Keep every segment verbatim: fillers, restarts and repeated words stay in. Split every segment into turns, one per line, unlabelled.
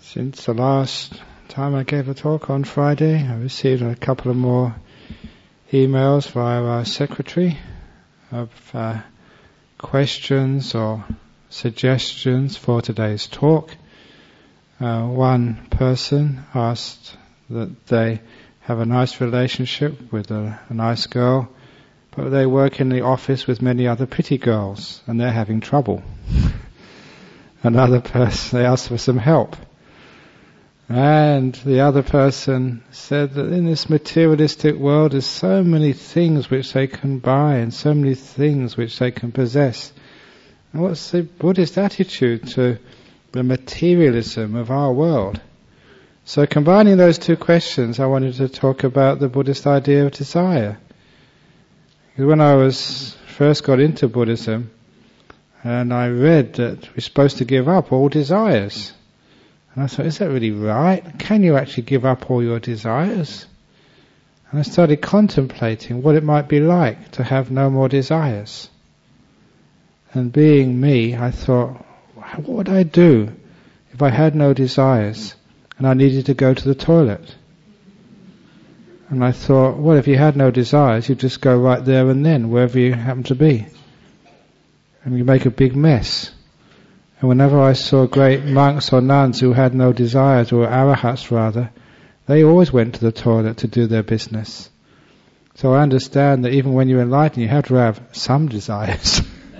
Since the last time I gave a talk on Friday, I received a couple of more emails via our secretary of uh, questions or suggestions for today's talk. Uh, one person asked that they have a nice relationship with a, a nice girl, but they work in the office with many other pretty girls and they're having trouble. Another person, they asked for some help. And the other person said that in this materialistic world there's so many things which they can buy and so many things which they can possess. And what's the Buddhist attitude to the materialism of our world? So combining those two questions, I wanted to talk about the Buddhist idea of desire. Because when I was first got into Buddhism, and I read that we're supposed to give up all desires. And I thought, is that really right? Can you actually give up all your desires? And I started contemplating what it might be like to have no more desires. And being me, I thought, what would I do if I had no desires and I needed to go to the toilet? And I thought, well, if you had no desires, you'd just go right there and then, wherever you happen to be. And you make a big mess. And whenever I saw great monks or nuns who had no desires, or arahats rather, they always went to the toilet to do their business. So I understand that even when you're enlightened, you have to have some desires.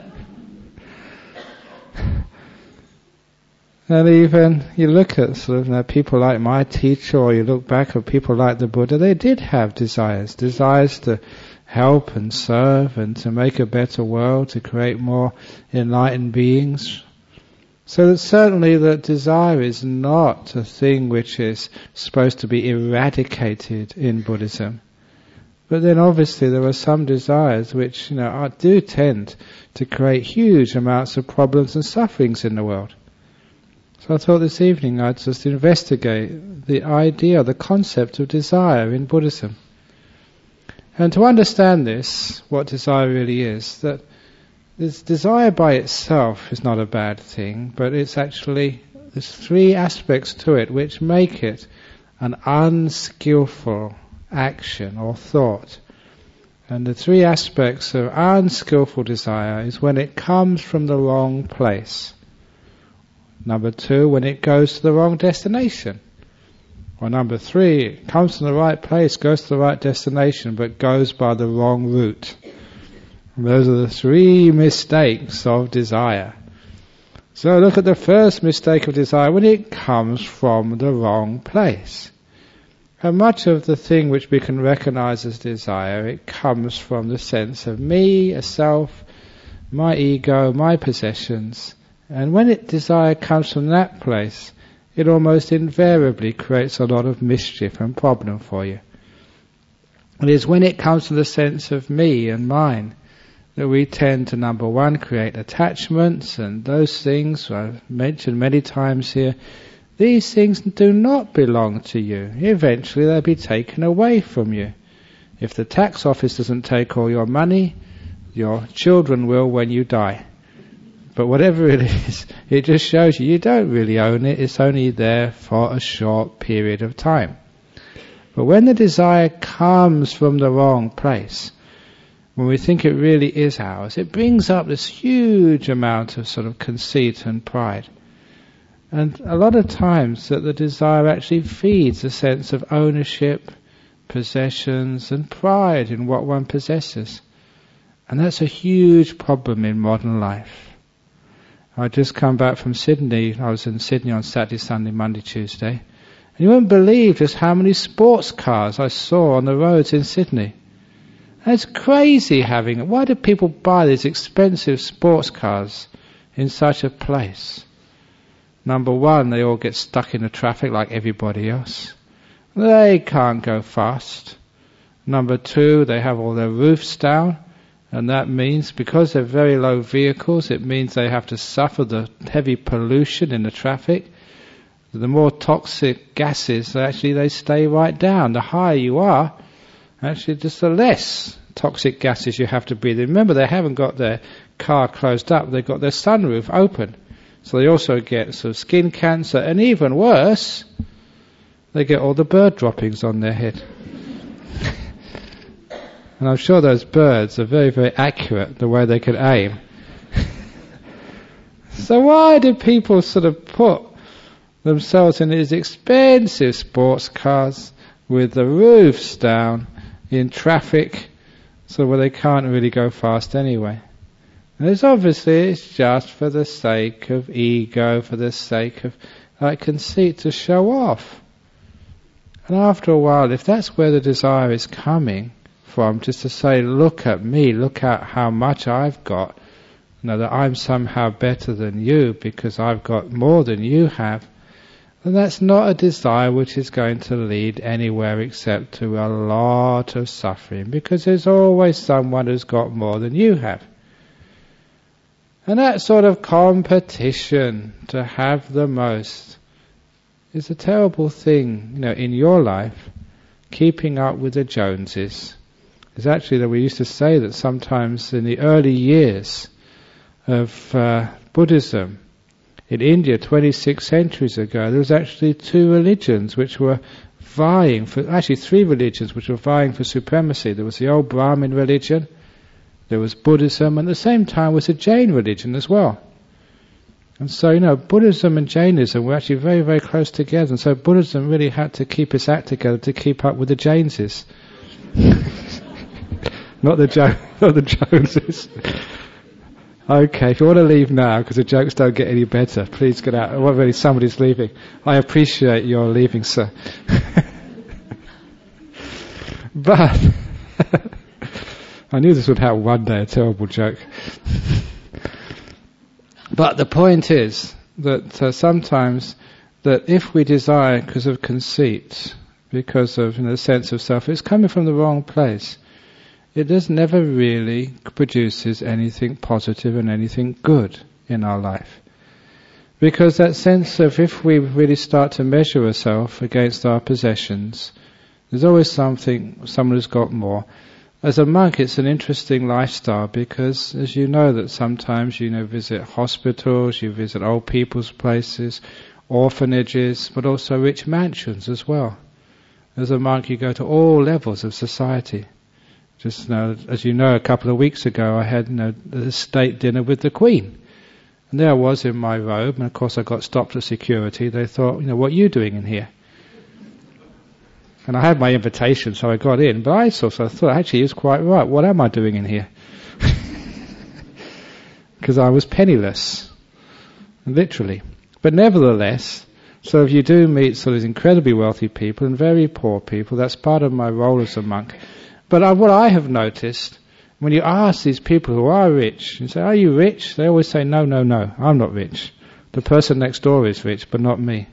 And even you look at sort of you know, people like my teacher, or you look back at people like the Buddha, they did have desires, desires to help and serve and to make a better world, to create more enlightened beings. So that certainly that desire is not a thing which is supposed to be eradicated in Buddhism. But then obviously there are some desires which you know are, do tend to create huge amounts of problems and sufferings in the world. So I thought this evening I'd just investigate the idea, the concept of desire in Buddhism. And to understand this, what desire really is, that this desire by itself is not a bad thing, but it's actually, there's three aspects to it which make it an unskillful action or thought. And the three aspects of unskillful desire is when it comes from the wrong place. Number two, when it goes to the wrong destination. Or number three, it comes from the right place, goes to the right destination, but goes by the wrong route. And those are the three mistakes of desire. So look at the first mistake of desire, when it comes from the wrong place. And much of the thing which we can recognize as desire, it comes from the sense of me, a self, my ego, my possessions. And when it desire comes from that place, it almost invariably creates a lot of mischief and problem for you. It is when it comes to the sense of me and mine that we tend to, number one, create attachments, and those things I've mentioned many times here, these things do not belong to you. Eventually they'll be taken away from you. If the tax office doesn't take all your money, your children will when you die. But whatever it is, it just shows you you don't really own it, it's only there for a short period of time. But when the desire comes from the wrong place, when we think it really is ours, it brings up this huge amount of sort of conceit and pride. And a lot of times that the desire actually feeds a sense of ownership, possessions and pride in what one possesses. And that's a huge problem in modern life. I just come back from Sydney. I was in Sydney on Saturday, Sunday, Monday, Tuesday. And you wouldn't believe just how many sports cars I saw on the roads in Sydney. And it's crazy having it. Why do people buy these expensive sports cars in such a place? Number one, they all get stuck in the traffic like everybody else. They can't go fast. Number two, they have all their roofs down. And that means, because they're very low vehicles, it means they have to suffer the heavy pollution in the traffic. The more toxic gases, actually they stay right down. The higher you are, actually just the less toxic gases you have to breathe in. Remember, they haven't got their car closed up, they've got their sunroof open. So they also get sort of skin cancer, and even worse, they get all the bird droppings on their head. And I'm sure those birds are very, very accurate the way they can aim. So why do people sort of put themselves in these expensive sports cars with the roofs down in traffic, so where they can't really go fast anyway? And it's obviously it's just for the sake of ego, for the sake of like conceit, to show off. And after a while, if that's where the desire is coming from, just to say, look at me, look at how much I've got, you know, that I'm somehow better than you because I've got more than you have, then that's not a desire which is going to lead anywhere except to a lot of suffering, because there's always someone who's got more than you have. And that sort of competition to have the most is a terrible thing, you know, in your life. Keeping up with the Joneses. It's actually that we used to say that sometimes in the early years of uh, Buddhism in India, twenty-six centuries ago, there was actually two religions which were vying for, actually three religions which were vying for supremacy. There was the old Brahmin religion, there was Buddhism, and at the same time was a Jain religion as well. And so, you know, Buddhism and Jainism were actually very, very close together, and so Buddhism really had to keep its act together to keep up with the Jainses. Not the jo- not the Joneses. Okay, if you want to leave now, because the jokes don't get any better, please get out. Well, really, somebody's leaving. I appreciate your leaving, sir. But I knew this would happen one day, a terrible joke. But the point is that uh, sometimes that if we desire because of conceit, because of, you know, the sense of self, it's coming from the wrong place. It just never really produces anything positive and anything good in our life. Because that sense of, if we really start to measure ourselves against our possessions, there's always something, someone who's got more. As a monk, it's an interesting lifestyle because, as you know, that sometimes you know visit hospitals, you visit old people's places, orphanages, but also rich mansions as well. As a monk, you go to all levels of society. Just you know, as you know, a couple of weeks ago, I had you know, a state dinner with the Queen, and there I was in my robe, and of course I got stopped at security. They thought, you know, what are you doing in here? And I had my invitation, so I got in. But I sort of thought, actually, he was quite right. What am I doing in here? Because I was penniless, literally. But nevertheless, so if you do meet sort of incredibly wealthy people and very poor people, that's part of my role as a monk. But I, what I have noticed, when you ask these people who are rich, you say, are you rich? They always say, no, no, no, I'm not rich. The person next door is rich, but not me.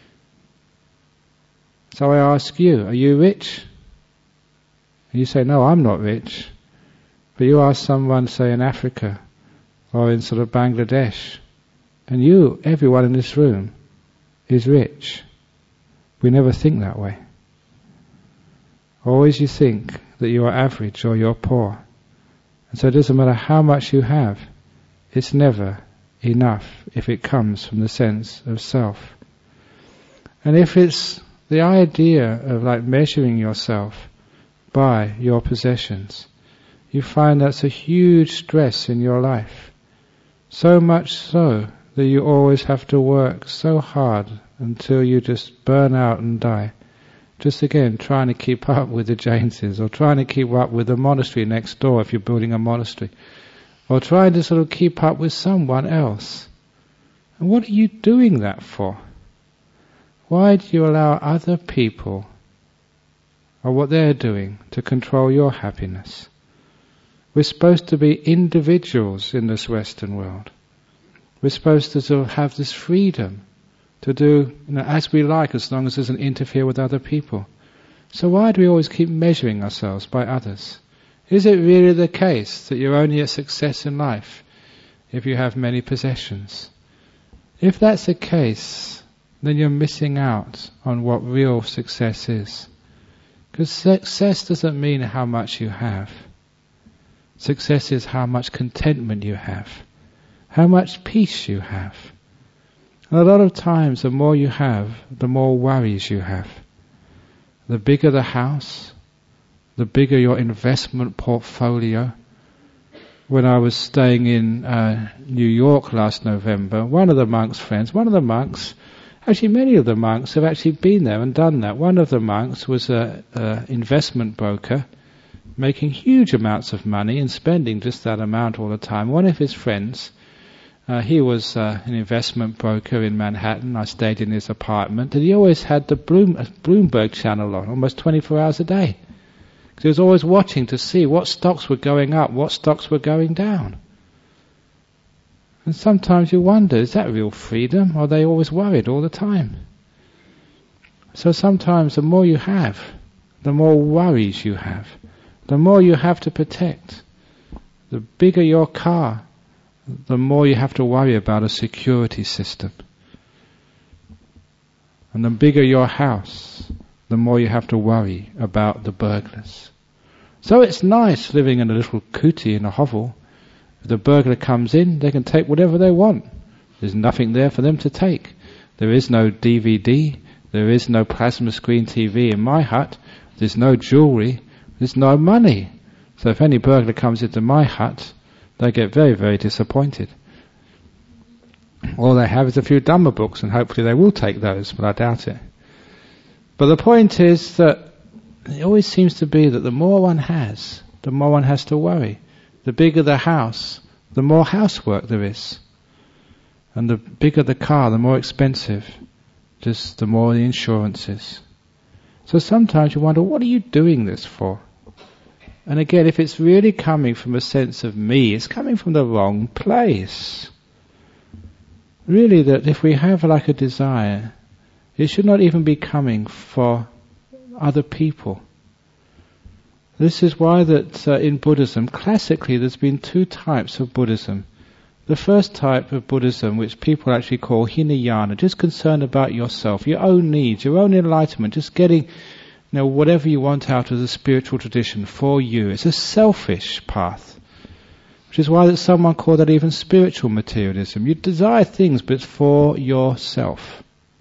So I ask you, are you rich? And you say, no, I'm not rich. But you ask someone, say, in Africa, or in sort of Bangladesh, and you, everyone in this room, is rich. We never think that way. Always you think that you are average or you're poor. And so it doesn't matter how much you have, it's never enough if it comes from the sense of self. And if it's the idea of like measuring yourself by your possessions, you find that's a huge stress in your life. So much so that you always have to work so hard until you just burn out and die. Just again, trying to keep up with the Jainses, or trying to keep up with the monastery next door if you're building a monastery, or trying to sort of keep up with someone else. And what are you doing that for? Why do you allow other people, or what they're doing, to control your happiness? We're supposed to be individuals in this Western world. We're supposed to sort of have this freedom to do you know, as we like, as long as it doesn't interfere with other people. So why do we always keep measuring ourselves by others? Is it really the case that you're only a success in life if you have many possessions? If that's the case, then you're missing out on what real success is. Because success doesn't mean how much you have. Success is how much contentment you have, how much peace you have, And a lot of times, the more you have, the more worries you have. The bigger the house, the bigger your investment portfolio. When I was staying in uh, New York last November, one of the monks' friends, one of the monks, actually many of the monks have actually been there and done that. One of the monks was an investment broker, making huge amounts of money and spending just that amount all the time. One of his friends, uh, he was uh, an investment broker in Manhattan. I stayed in his apartment, and he always had the Bloom, Bloomberg channel on, almost twenty-four hours a day. Because he was always watching to see what stocks were going up, what stocks were going down. And sometimes you wonder, is that real freedom, or are they always worried all the time? So sometimes the more you have, the more worries you have. The more you have to protect. The bigger your car, the more you have to worry about a security system. And the bigger your house, the more you have to worry about the burglars. So it's nice living in a little kuti in a hovel. If the burglar comes in, they can take whatever they want. There's nothing there for them to take. There is no D V D, there is no plasma screen T V in my hut, there's no jewellery, there's no money. So if any burglar comes into my hut, they get very, very disappointed. All they have is a few Dhamma books, and hopefully they will take those, but I doubt it. But the point is that it always seems to be that the more one has, the more one has to worry. The bigger the house, the more housework there is. And the bigger the car, the more expensive, just the more the insurance is. So sometimes you wonder, what are you doing this for? And again, if it's really coming from a sense of me, it's coming from the wrong place. Really, that if we have like a desire, it should not even be coming for other people. This is why that uh, in Buddhism, classically there's been two types of Buddhism. The first type of Buddhism, which people actually call Hinayana, just concerned about yourself, your own needs, your own enlightenment, just getting, you know, whatever you want out of the spiritual tradition for you. It's a selfish path, which is why that someone called that even spiritual materialism. You desire things, but it's for yourself.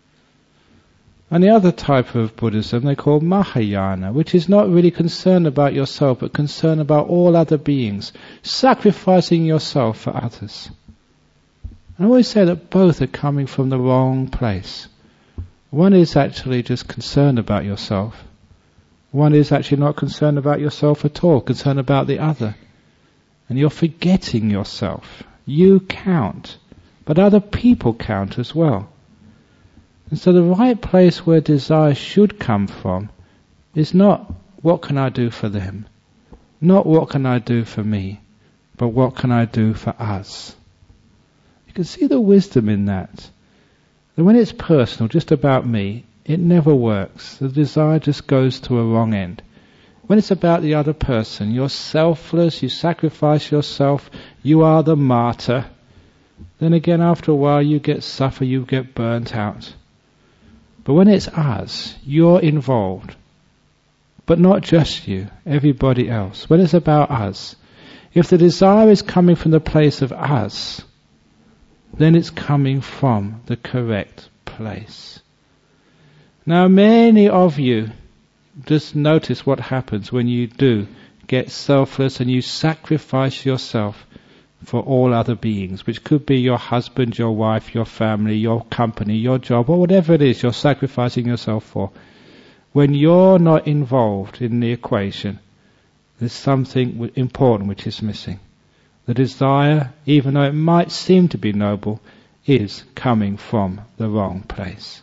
And the other type of Buddhism they call Mahayana, which is not really concerned about yourself, but concerned about all other beings, sacrificing yourself for others. I always say that both are coming from the wrong place. One is actually just concerned about yourself. One is actually not concerned about yourself at all, concerned about the other. And you're forgetting yourself. You count, but other people count as well. And so the right place where desire should come from is not what can I do for them, not what can I do for me, but what can I do for us. You can see the wisdom in that. That when it's personal, just about me, it never works. The desire just goes to a wrong end. When it's about the other person, you're selfless, you sacrifice yourself, you are the martyr. Then again, after a while, you get suffer, you get burnt out. But when it's us, you're involved. But not just you, everybody else. When it's about us, if the desire is coming from the place of us, then it's coming from the correct place. Now many of you just notice what happens when you do get selfless and you sacrifice yourself for all other beings, which could be your husband, your wife, your family, your company, your job, or whatever it is you're sacrificing yourself for. When you're not involved in the equation, there's something important which is missing. The desire, even though it might seem to be noble, is coming from the wrong place.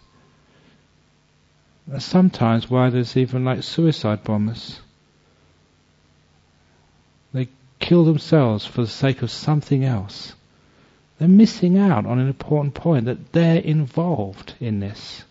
That's sometimes why there's even like suicide bombers. They kill themselves for the sake of something else. They're missing out on an important point, that they're involved in this.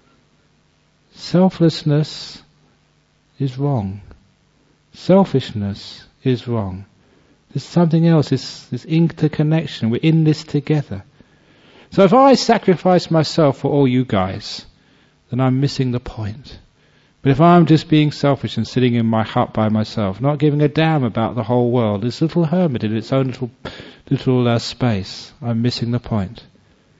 Selflessness is wrong. Selfishness is wrong. There's something else, this, this interconnection. We're in this together. So if I sacrifice myself for all you guys, then I'm missing the point. But if I'm just being selfish and sitting in my hut by myself, not giving a damn about the whole world, this little hermit in its own little little uh, space, I'm missing the point.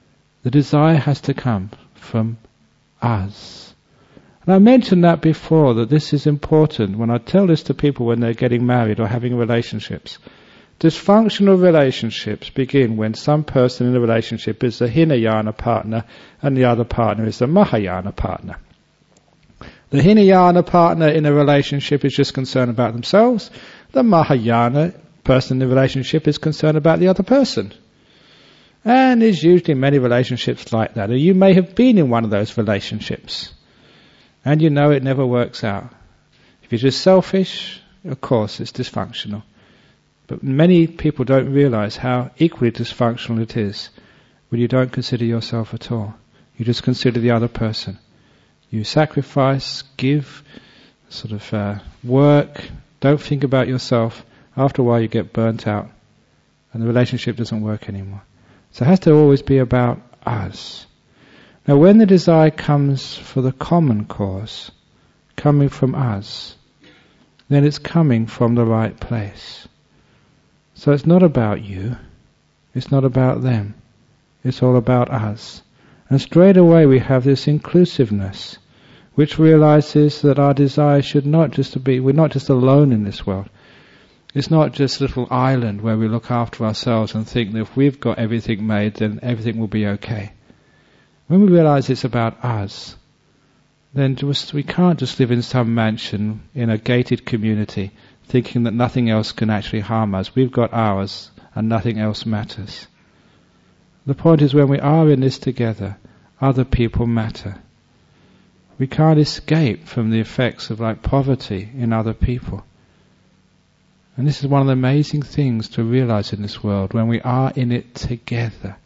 The desire has to come from us. And I mentioned that before, that this is important when I tell this to people when they're getting married or having relationships. Dysfunctional relationships begin when some person in the relationship is the Hinayana partner and the other partner is the Mahayana partner. The Hinayana partner in a relationship is just concerned about themselves. The Mahayana person in the relationship is concerned about the other person. And there's usually many relationships like that. And you may have been in one of those relationships. And you know it never works out. If you're just selfish, of course it's dysfunctional. But many people don't realize how equally dysfunctional it is when you don't consider yourself at all. You just consider the other person. You sacrifice, give, sort of uh, work, don't think about yourself. After a while you get burnt out and the relationship doesn't work anymore. So it has to always be about us. Now when the desire comes for the common cause, coming from us, then it's coming from the right place. So it's not about you, it's not about them, it's all about us. And straight away we have this inclusiveness, which realizes that our desire should not just be, we're not just alone in this world. It's not just a little island where we look after ourselves and think that if we've got everything made, then everything will be okay. When we realize it's about us, then just, we can't just live in some mansion in a gated community thinking that nothing else can actually harm us. We've got ours and nothing else matters. The point is, when we are in this together, other people matter. We can't escape from the effects of like poverty in other people. And this is one of the amazing things to realize in this world. When we are in it together,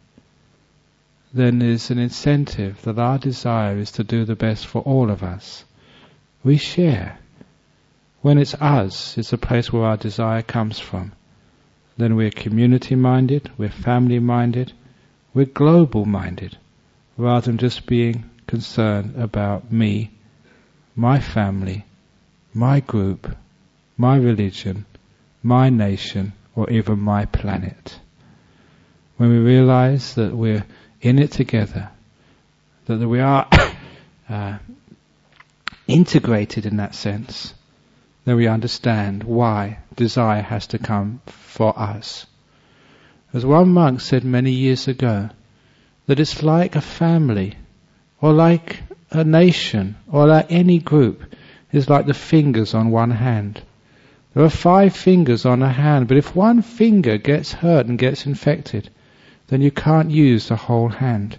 then there's an incentive that our desire is to do the best for all of us. We share. When it's us, it's a place where our desire comes from. Then we're community-minded, we're family-minded, we're global-minded, rather than just being concerned about me, my family, my group, my religion, my nation, or even my planet. When we realize that we're in it together, that we are uh, integrated in that sense, then we understand why desire has to come for us. As one monk said many years ago, that it's like a family, or like a nation, or like any group, is like the fingers on one hand. There are five fingers on a hand, but if one finger gets hurt and gets infected, then you can't use the whole hand.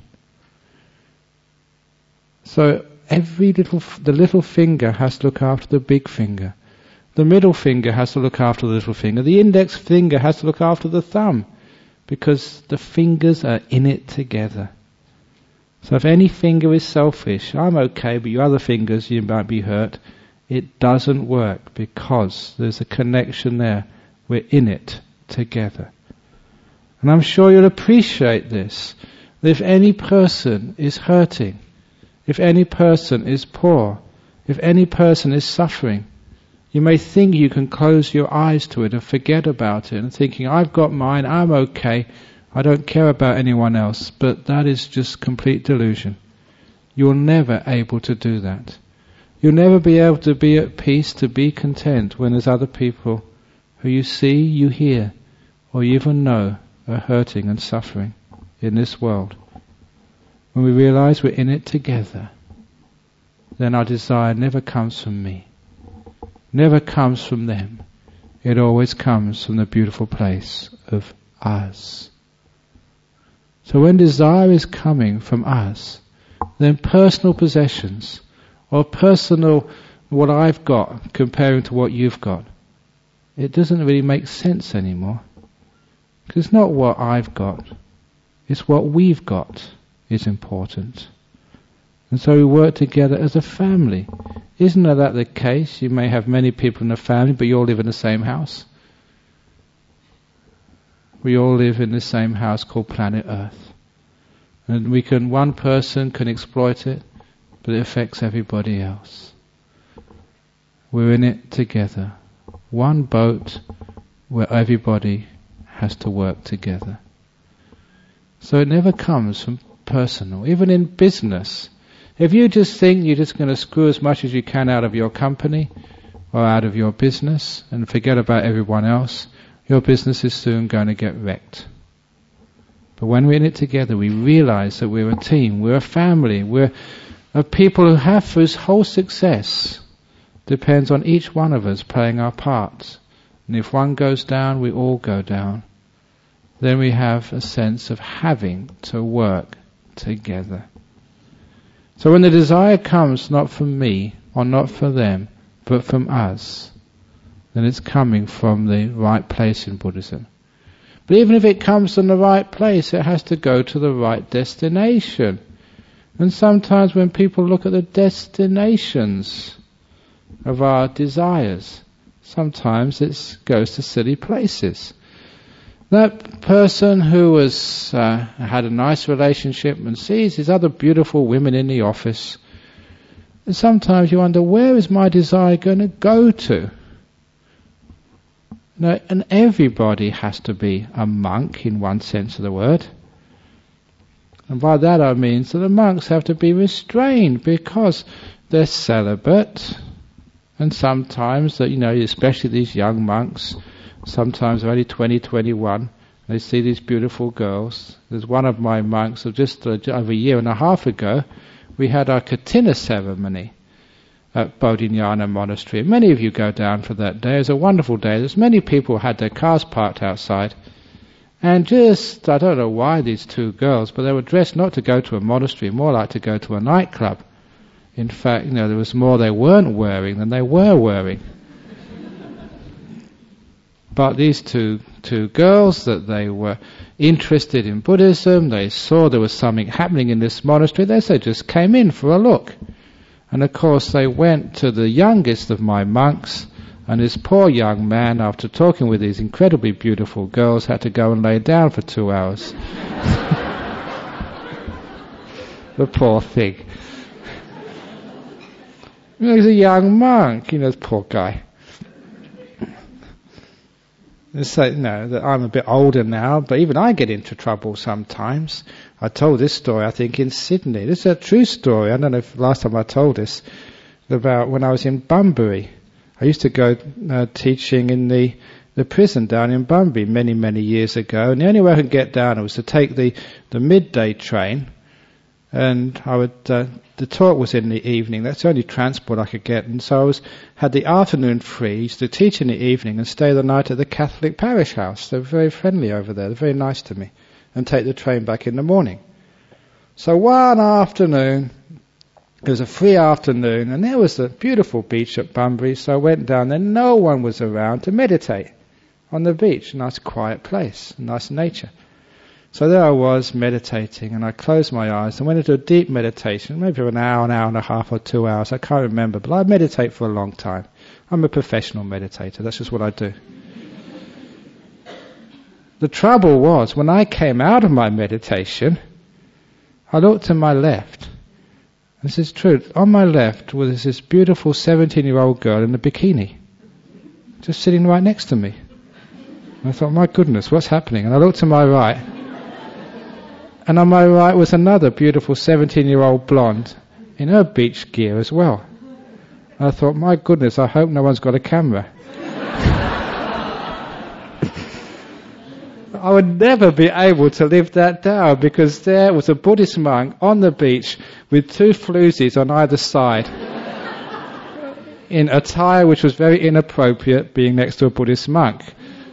So every little, the little finger has to look after the big finger. The middle finger has to look after the little finger. The index finger has to look after the thumb, because the fingers are in it together. So if any finger is selfish, I'm okay, but your other fingers, you might be hurt. It doesn't work, because there's a connection there. We're in it together. And I'm sure you'll appreciate this. That if any person is hurting, if any person is poor, if any person is suffering, you may think you can close your eyes to it and forget about it and thinking, I've got mine, I'm okay, I don't care about anyone else. But that is just complete delusion. You're never able to do that. You'll never be able to be at peace, to be content when there's other people who you see, you hear, or you even know are hurting and suffering in this world. When we realize we're in it together, then our desire never comes from me, never comes from them. It always comes from the beautiful place of us. So when desire is coming from us, then personal possessions, or personal, what I've got comparing to what you've got, it doesn't really make sense anymore. Because it's not what I've got, it's what we've got is important. And so we work together as a family. Isn't that the case? You may have many people in a family, but you all live in the same house. We all live in the same house called planet Earth. And we can, one person can exploit it, but it affects everybody else. We're in it together. One boat where everybody has to work together. So it never comes from personal. Even in business. If you just think you're just going to screw as much as you can out of your company or out of your business and forget about everyone else, your business is soon going to get wrecked. But when we're in it together, we realize that we're a team, we're a family, we're a people who have, whose whole success depends on each one of us playing our parts. And if one goes down, we all go down. Then we have a sense of having to work together. So when the desire comes not from me or not for them, but from us, then it's coming from the right place in Buddhism. But even if it comes from the right place, it has to go to the right destination. And sometimes when people look at the destinations of our desires, sometimes it goes to silly places. That person who was uh, had a nice relationship and sees these other beautiful women in the office, and sometimes you wonder, where is my desire going to go to? No, and everybody has to be a monk in one sense of the word. And by that I mean that the monks have to be restrained because they're celibate. And sometimes, you know, especially these young monks, sometimes they're only twenty, twenty-one, they see these beautiful girls. There's one of my monks, just over a year and a half ago, we had our Katina ceremony at Bodhinyana Monastery. Many of you go down for that day. It was a wonderful day. There's many people who had their cars parked outside. And just, I don't know why these two girls, but they were dressed not to go to a monastery, more like to go to a nightclub. In fact, you know, there was more they weren't wearing than they were wearing. But these two two girls, that they were interested in Buddhism, they saw there was something happening in this monastery, they so just came in for a look. And of course they went to the youngest of my monks, and this poor young man, after talking with these incredibly beautiful girls, had to go and lay down for two hours. The poor thing. You know, he's a young monk, you know, this poor guy. So, you know, that I'm a bit older now, but even I get into trouble sometimes. I told this story, I think, in Sydney. This is a true story. I don't know if last time I told this, about when I was in Bunbury. I used to go uh, teaching in the, the prison down in Bunbury many, many years ago. And the only way I could get down was to take the, the midday train. And I would, uh, the talk was in the evening. That's the only transport I could get. And so I was, had the afternoon free, used to teach in the evening and stay the night at the Catholic parish house. They're very friendly over there. They're very nice to me. And take the train back in the morning. So one afternoon, it was a free afternoon, and there was a beautiful beach at Bunbury, so I went down there. No one was around to meditate on the beach. A nice quiet place, nice nature. So there I was meditating, and I closed my eyes and went into a deep meditation, maybe for an hour, an hour and a half or two hours, I can't remember, but I meditate for a long time. I'm a professional meditator, that's just what I do. The trouble was, when I came out of my meditation, I looked to my left. This is true. On my left was this beautiful seventeen-year-old girl in a bikini, just sitting right next to me. And I thought, my goodness, what's happening? And I looked to my right, and on my right was another beautiful seventeen-year-old blonde in her beach gear as well. And I thought, my goodness, I hope no one's got a camera. I would never be able to live that down, because there was a Buddhist monk on the beach with two floozies on either side in attire which was very inappropriate, being next to a Buddhist monk.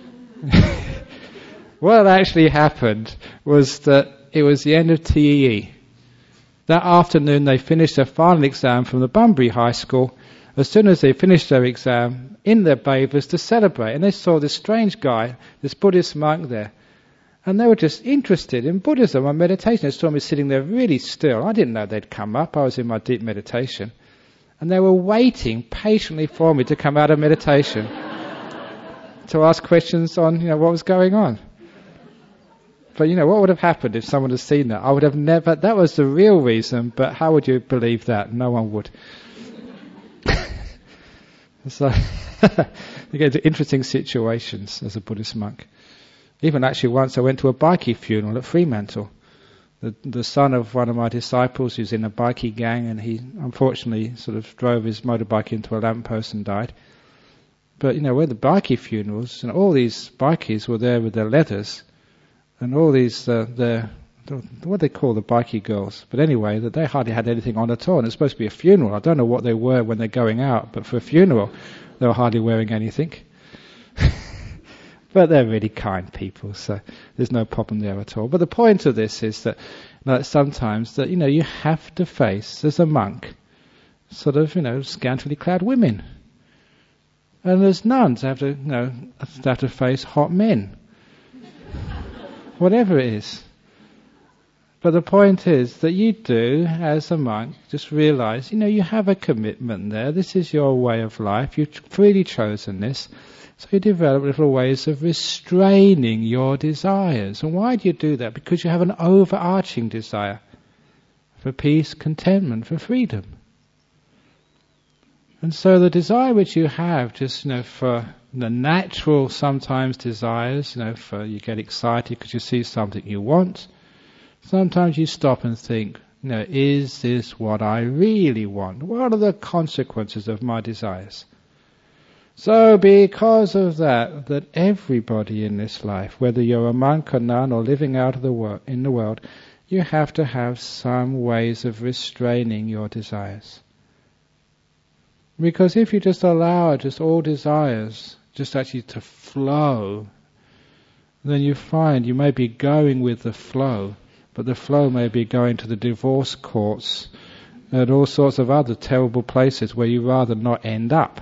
What actually happened was that it was the end of T E E. That afternoon they finished their final exam from the Bunbury High School. As soon as they finished their exam, in their bathers to celebrate, and they saw this strange guy, this Buddhist monk there. And they were just interested in Buddhism and meditation. They saw me sitting there really still. I didn't know they'd come up. I was in my deep meditation. And they were waiting patiently for me to come out of meditation to ask questions on, you know, what was going on. But, you know, what would have happened if someone had seen that? I would have never... That was the real reason, but how would you believe that? No one would. So, you get into interesting situations as a Buddhist monk. Even actually once I went to a bikie funeral at Fremantle. the, the son of one of my disciples who's in a bikie gang, and he unfortunately sort of drove his motorbike into a lamppost and died. But, you know, where the bikie funerals, and all these bikies were there with their letters, and all these, uh, the, what they call the bikie girls. But anyway, that they hardly had anything on at all, and it's supposed to be a funeral. I don't know what they were when they're going out, but for a funeral, they were hardly wearing anything. But they're really kind people, so there's no problem there at all. But the point of this is that, like, sometimes that, you know, you have to face, as a monk, sort of, you know, scantily clad women. And as nuns, have to, you know, have to face hot men. Whatever it is. But the point is that you do, as a monk, just realize, you know, you have a commitment there. This is your way of life. You've freely chosen this. So you develop little ways of restraining your desires. And why do you do that? Because you have an overarching desire for peace, contentment, for freedom. And so the desire which you have, just, you know, for the natural sometimes desires, you know, for you get excited because you see something you want. Sometimes you stop and think, you know, is this what I really want? What are the consequences of my desires? So because of that, that everybody in this life, whether you're a monk or nun or living out of the world, in the world, you have to have some ways of restraining your desires. Because if you just allow just all desires just actually to flow, then you find you may be going with the flow, but the flow may be going to the divorce courts and all sorts of other terrible places where you rather not end up.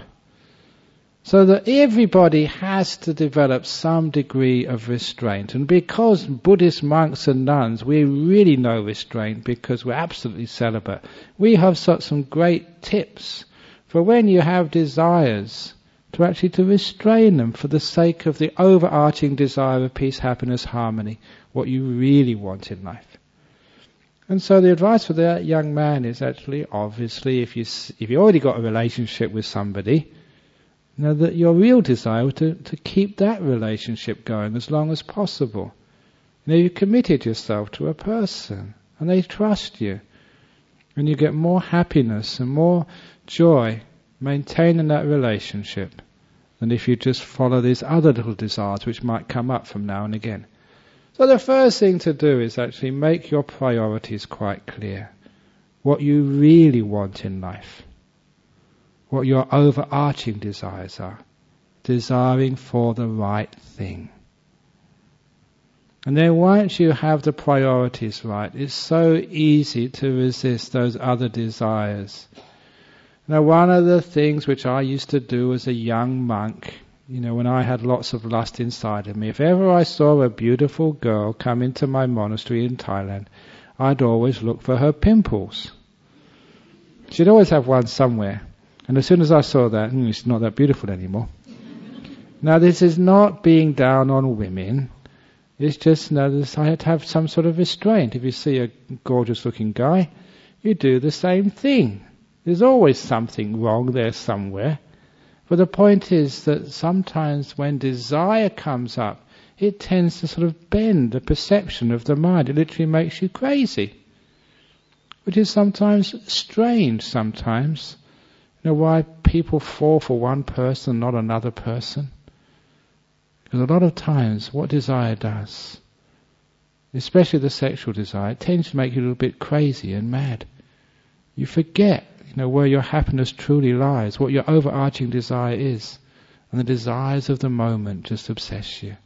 So that everybody has to develop some degree of restraint. And because Buddhist monks and nuns, we really know restraint because we're absolutely celibate. We have such some great tips for when you have desires to actually to restrain them for the sake of the overarching desire of peace, happiness, harmony, what you really want in life. And so the advice for that young man is actually, obviously, if you if you already got a relationship with somebody, you know, that your real desire is to, to keep that relationship going as long as possible. You know, you committed yourself to a person, and they trust you. And you get more happiness and more joy maintaining that relationship than if you just follow these other little desires which might come up from now and again. So the first thing to do is actually make your priorities quite clear. What you really want in life. What your overarching desires are. Desiring for the right thing. And then once you have the priorities right, it's so easy to resist those other desires. Now, one of the things which I used to do as a young monk, you know, when I had lots of lust inside of me, if ever I saw a beautiful girl come into my monastery in Thailand, I'd always look for her pimples. She'd always have one somewhere. And as soon as I saw that, mm, she's not that beautiful anymore. Now, this is not being down on women. It's just, you know, this, I had to have some sort of restraint. If you see a gorgeous-looking guy, you do the same thing. There's always something wrong there somewhere. But the point is that sometimes when desire comes up, it tends to sort of bend the perception of the mind. It literally makes you crazy. Which is sometimes strange sometimes. You know why people fall for one person, not another person? Because a lot of times what desire does, especially the sexual desire, it tends to make you a little bit crazy and mad. You forget, you know, where your happiness truly lies, what your overarching desire is. And the desires of the moment just obsess you.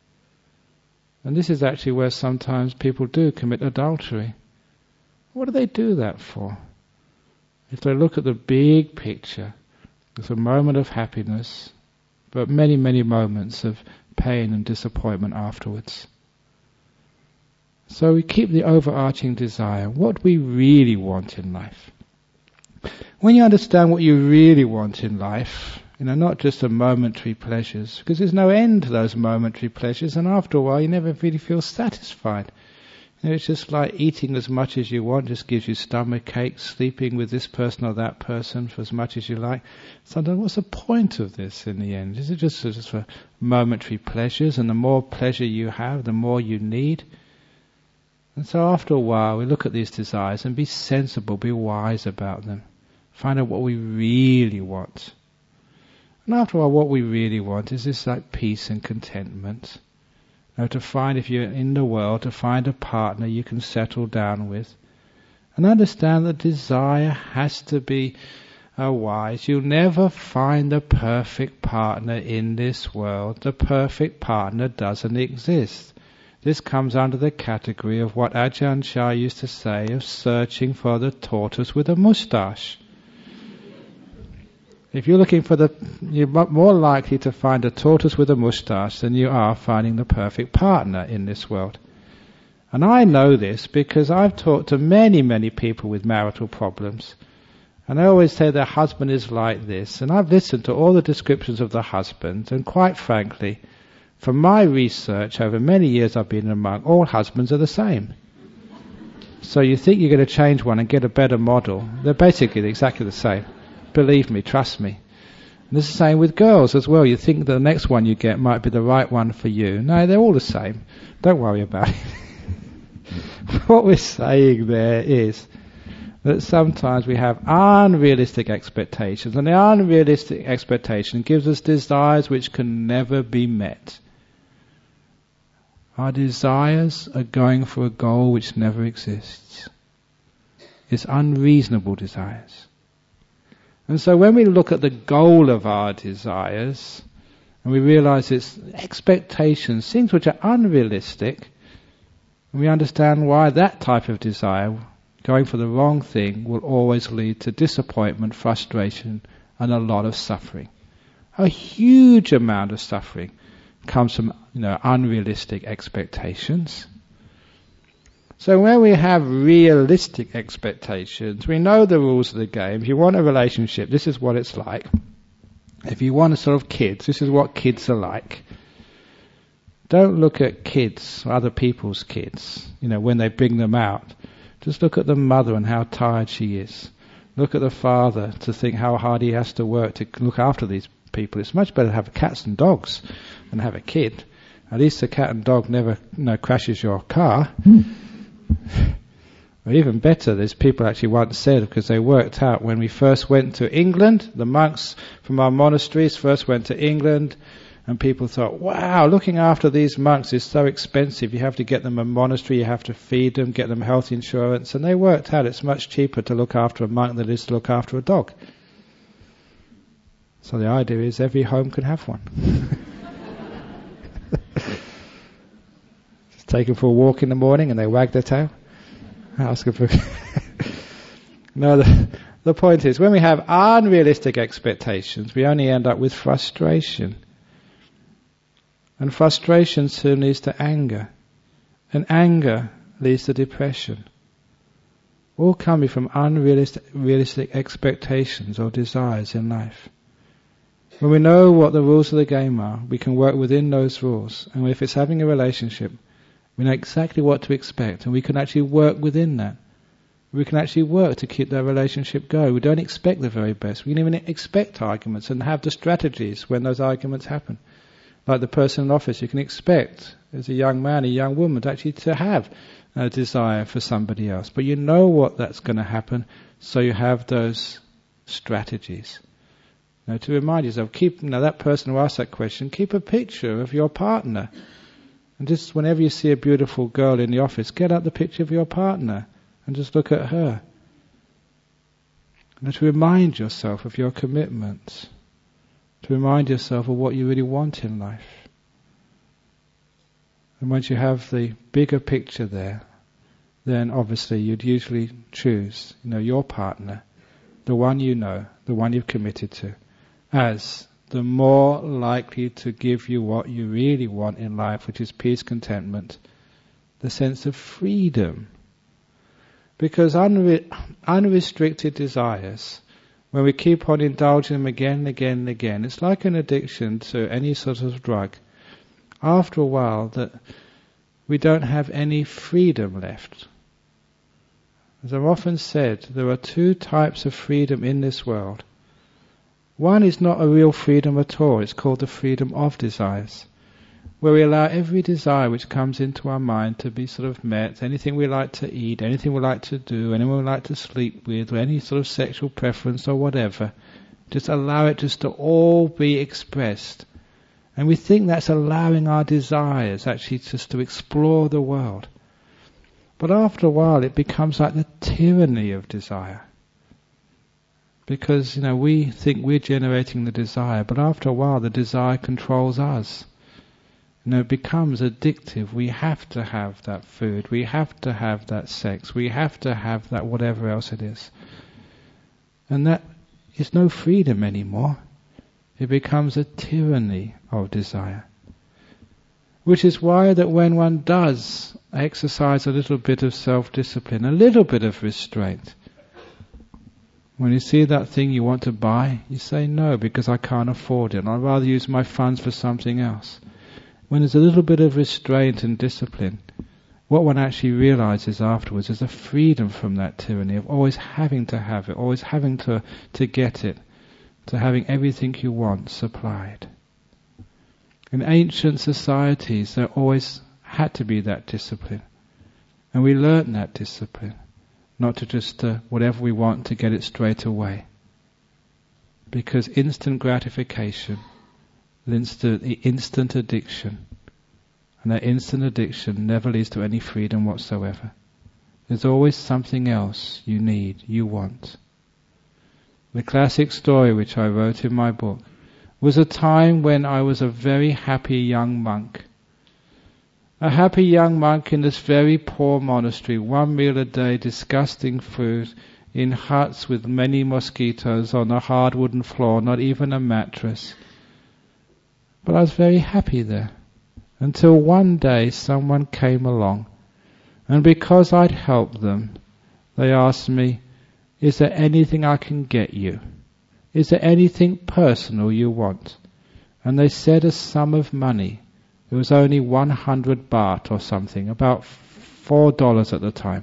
And this is actually where sometimes people do commit adultery. What do they do that for? If they look at the big picture, there's a moment of happiness, but many, many moments of pain and disappointment afterwards. So we keep the overarching desire, what we really want in life. When you understand what you really want in life, you know, not just the momentary pleasures, because there's no end to those momentary pleasures, and after a while you never really feel satisfied. You know, it's just like eating as much as you want, just gives you stomach aches, sleeping with this person or that person for as much as you like. Sometimes, what's the point of this in the end? Is it just, just for momentary pleasures, and the more pleasure you have, the more you need? And so after a while we look at these desires and be sensible, be wise about them. Find out what we really want. And after a while what we really want is this like peace and contentment. You know, to find, if you're in the world, to find a partner you can settle down with. And understand that desire has to be uh, wise. You'll never find the perfect partner in this world. The perfect partner doesn't exist. This comes under the category of what Ajahn Chah used to say of searching for the tortoise with a moustache. If you're looking for the, you're more likely to find a tortoise with a moustache than you are finding the perfect partner in this world. And I know this because I've talked to many, many people with marital problems. And they always say their husband is like this. And I've listened to all the descriptions of the husband, and quite frankly, from my research over many years I've been a monk, all husbands are the same. So you think you're going to change one and get a better model. They're basically exactly the same. Believe me, trust me. And this is the same with girls as well. You think the next one you get might be the right one for you. No, they're all the same. Don't worry about it. What we're saying there is that sometimes we have unrealistic expectations, and the unrealistic expectation gives us desires which can never be met. Our desires are going for a goal which never exists. It's unreasonable desires. And so when we look at the goal of our desires, and we realize it's expectations, things which are unrealistic, and we understand why that type of desire, going for the wrong thing, will always lead to disappointment, frustration, and a lot of suffering. A huge amount of suffering comes from, you know, unrealistic expectations. So when we have realistic expectations, we know the rules of the game. If you want a relationship, this is what it's like. If you want a sort of kids, this is what kids are like. Don't look at kids, other people's kids, you know, when they bring them out. Just look at the mother and how tired she is. Look at the father to think how hard he has to work to look after these people. It's much better to have cats and dogs than have a kid. At least the cat and dog never, you know, crashes your car. Or even better, there's people actually once said, because they worked out when we first went to England, the monks from our monasteries first went to England, and people thought, wow, looking after these monks is so expensive. You have to get them a monastery, you have to feed them, get them health insurance. And they worked out it's much cheaper to look after a monk than it is to look after a dog. So the idea is every home can have one. Just take them for a walk in the morning and they wag their tail. Ask them for... No, the, the point is, when we have unrealistic expectations, we only end up with frustration. And frustration soon leads to anger. And anger leads to depression. All coming from unrealistic realistic expectations or desires in life. When we know what the rules of the game are, we can work within those rules. And if it's having a relationship, we know exactly what to expect, and we can actually work within that. We can actually work to keep that relationship going. We don't expect the very best. We can even expect arguments and have the strategies when those arguments happen. Like the person in the office, you can expect, as a young man, a young woman, to actually to have a desire for somebody else. But you know what that's going to happen, so you have those strategies. Now, to remind yourself, keep, now that person who asked that question, keep a picture of your partner. And just whenever you see a beautiful girl in the office, get out the picture of your partner and just look at her. And to remind yourself of your commitments. To remind yourself of what you really want in life. And once you have the bigger picture there, then obviously you'd usually choose, you know, your partner, the one you know, the one you've committed to, as the more likely to give you what you really want in life, which is peace, contentment, the sense of freedom. Because unre- unrestricted desires, when we keep on indulging them again and again and again, it's like an addiction to any sort of drug. After a while, that we don't have any freedom left. As I've often said, there are two types of freedom in this world. One is not a real freedom at all. It's called the freedom of desires. where we allow every desire which comes into our mind to be sort of met, anything we like to eat, anything we like to do, anyone we like to sleep with, or any sort of sexual preference or whatever, just allow it just to all be expressed. And we think that's allowing our desires actually just to explore the world. But after a while it becomes like the tyranny of desire. Because, you know, we think we're generating the desire, but after a while the desire controls us. You know, it becomes addictive. We have to have that food, we have to have that sex, we have to have that whatever else it is. And that is no freedom anymore. It becomes a tyranny of desire. Which is why that when one does exercise a little bit of self-discipline, a little bit of restraint, when you see that thing you want to buy, you say no because I can't afford it. I'd rather use my funds for something else. When there's a little bit of restraint and discipline, what one actually realizes afterwards is a freedom from that tyranny of always having to have it, always having to, to get it, to having everything you want supplied. In ancient societies, there always had to be that discipline. And we learnt that discipline. Not to just uh, whatever we want to get it straight away. Because instant gratification leads to the instant addiction. And that instant addiction never leads to any freedom whatsoever. There's always something else you need, you want. The classic story which I wrote in my book was a time when I was a very happy young monk. A happy young monk in this very poor monastery, one meal a day, disgusting food, in huts with many mosquitoes on a hard wooden floor, not even a mattress. But I was very happy there, until one day someone came along, and because I'd helped them, they asked me, "Is there anything I can get you? Is there anything personal you want?" And they said a sum of money. It was only one hundred baht or something, about four dollars at the time.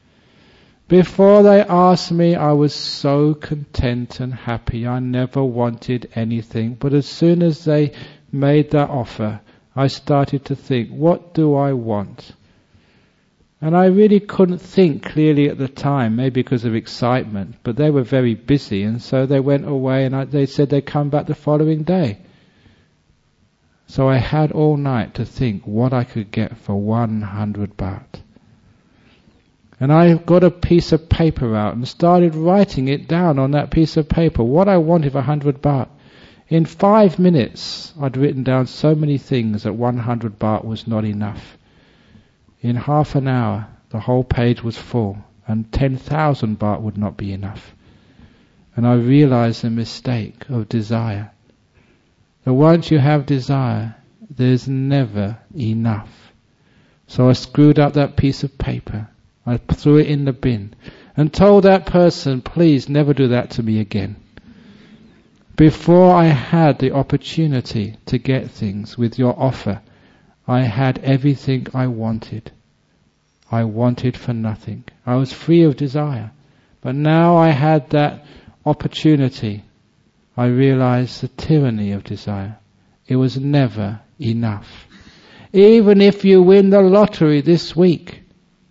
Before they asked me, I was so content and happy. I never wanted anything. But as soon as they made that offer, I started to think, what do I want? And I really couldn't think clearly at the time, maybe because of excitement, but they were very busy, and so they went away, and I, they said they'd come back the following day. So I had all night to think what I could get for one hundred baht. And I got a piece of paper out and started writing it down on that piece of paper, what I wanted for one hundred baht. In five minutes, I'd written down so many things that one hundred baht was not enough. In half an hour, the whole page was full, and ten thousand baht would not be enough. And I realized the mistake of desire. That once you have desire, there's never enough. So I screwed up that piece of paper. I threw it in the bin and told that person, please never do that to me again. Before I had the opportunity to get things with your offer, I had everything I wanted. I wanted for nothing. I was free of desire. But now I had that opportunity. I realized the tyranny of desire. It was never enough. Even if you win the lottery this week,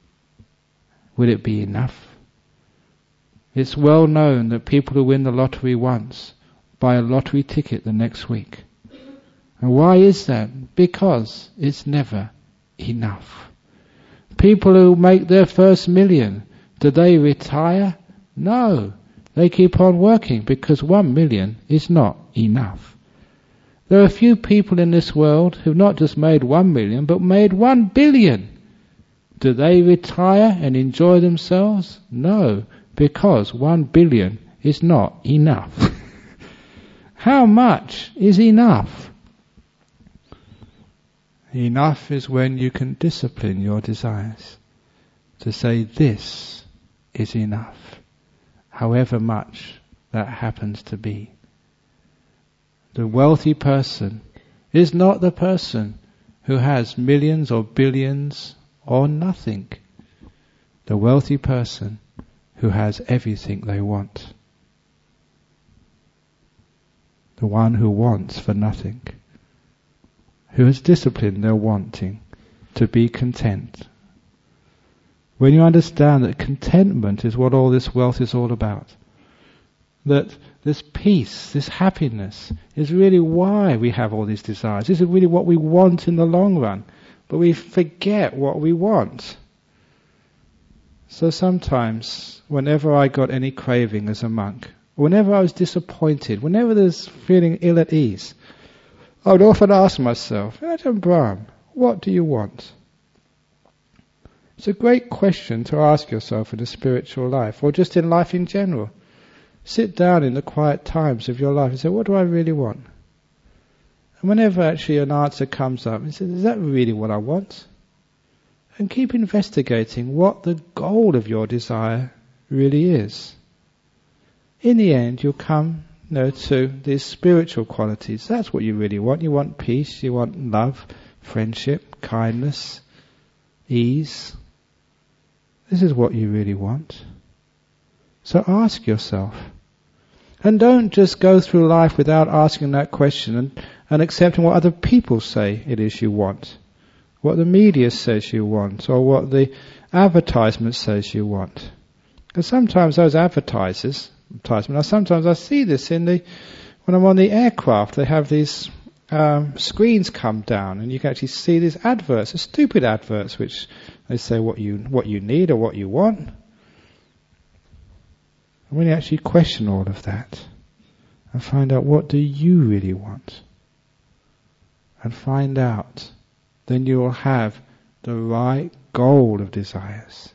will it be enough? It's well known that people who win the lottery once buy a lottery ticket the next week. And why is that? Because it's never enough. People who make their first million, do they retire? No. They keep on working because one million is not enough. There are a few people in this world who've not just made one million, but made one billion. Do they retire and enjoy themselves? No, because one billion is not enough. How much is enough? Enough is when you can discipline your desires to say this is enough. However much that happens to be. The wealthy person is not the person who has millions or billions or nothing. The wealthy person who has everything they want. The one who wants for nothing. who has disciplined their wanting to be content. When you understand that contentment is what all this wealth is all about, that this peace, this happiness is really why we have all these desires. This is really what we want in the long run, but we forget what we want. So sometimes, whenever I got any craving as a monk, whenever I was disappointed, whenever there's feeling ill at ease, I would often ask myself, Ajahn Brahm, what do you want? It's a great question to ask yourself in a spiritual life, or just in life in general. Sit down in the quiet times of your life and say, what do I really want? And whenever actually an answer comes up, you say, is that really what I want? And keep investigating what the goal of your desire really is. In the end, you'll come you know, to these spiritual qualities. That's what you really want. You want peace, you want love, friendship, kindness, ease. This is what you really want. So ask yourself. And don't just go through life without asking that question and, and accepting what other people say it is you want. What the media says you want, or what the advertisement says you want. Because sometimes those advertisers, advertisements, sometimes I see this in the, when I'm on the aircraft, they have these um, screens come down and you can actually see these adverts, the stupid adverts, which they say what you what you need or what you want. And when you actually question all of that and find out what do you really want, and find out, then you will have the right goal of desires.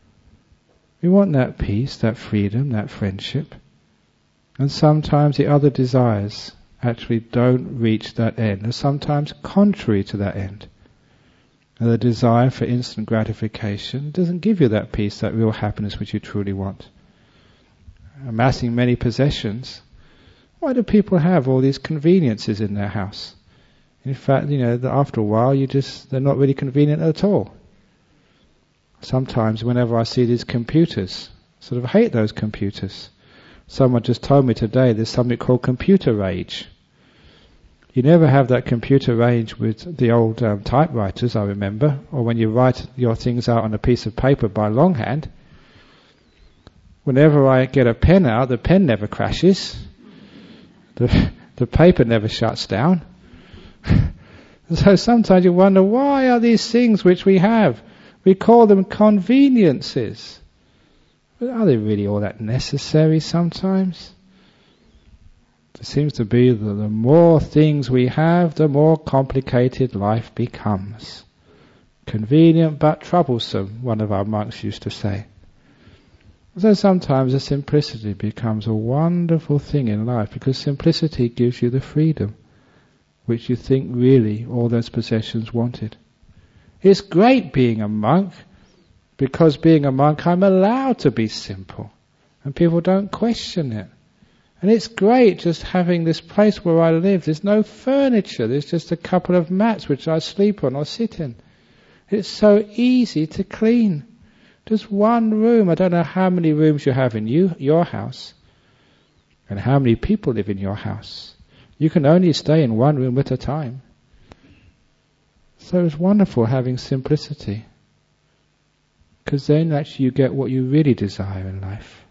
We want that peace, that freedom, that friendship. And sometimes the other desires actually don't reach that end, or sometimes contrary to that end. And the desire for instant gratification doesn't give you that peace, that real happiness which you truly want. Amassing many possessions, why do people have all these conveniences in their house? In fact, you know, that after a while, you just, they're not really convenient at all. Sometimes whenever I see these computers, I sort of hate those computers. Someone just told me today there's something called computer rage. You never have that computer rage with the old um, typewriters, I remember, or when you write your things out on a piece of paper by longhand. Whenever I get a pen out, the pen never crashes. The, the paper never shuts down. So sometimes you wonder, why are these things which we have, we call them conveniences, but are they really all that necessary sometimes? It seems to be that the more things we have, the more complicated life becomes. Convenient but troublesome, one of our monks used to say. So sometimes the simplicity becomes a wonderful thing in life, because simplicity gives you the freedom which you think really all those possessions wanted. It's great being a monk, because being a monk I'm allowed to be simple, and people don't question it. And it's great just having this place where I live. There's no furniture, there's just a couple of mats which I sleep on or sit in. It's so easy to clean. Just one room. I don't know how many rooms you have in you, your house, and how many people live in your house. You can only stay in one room at a time. So it's wonderful having simplicity, because then actually you get what you really desire in life.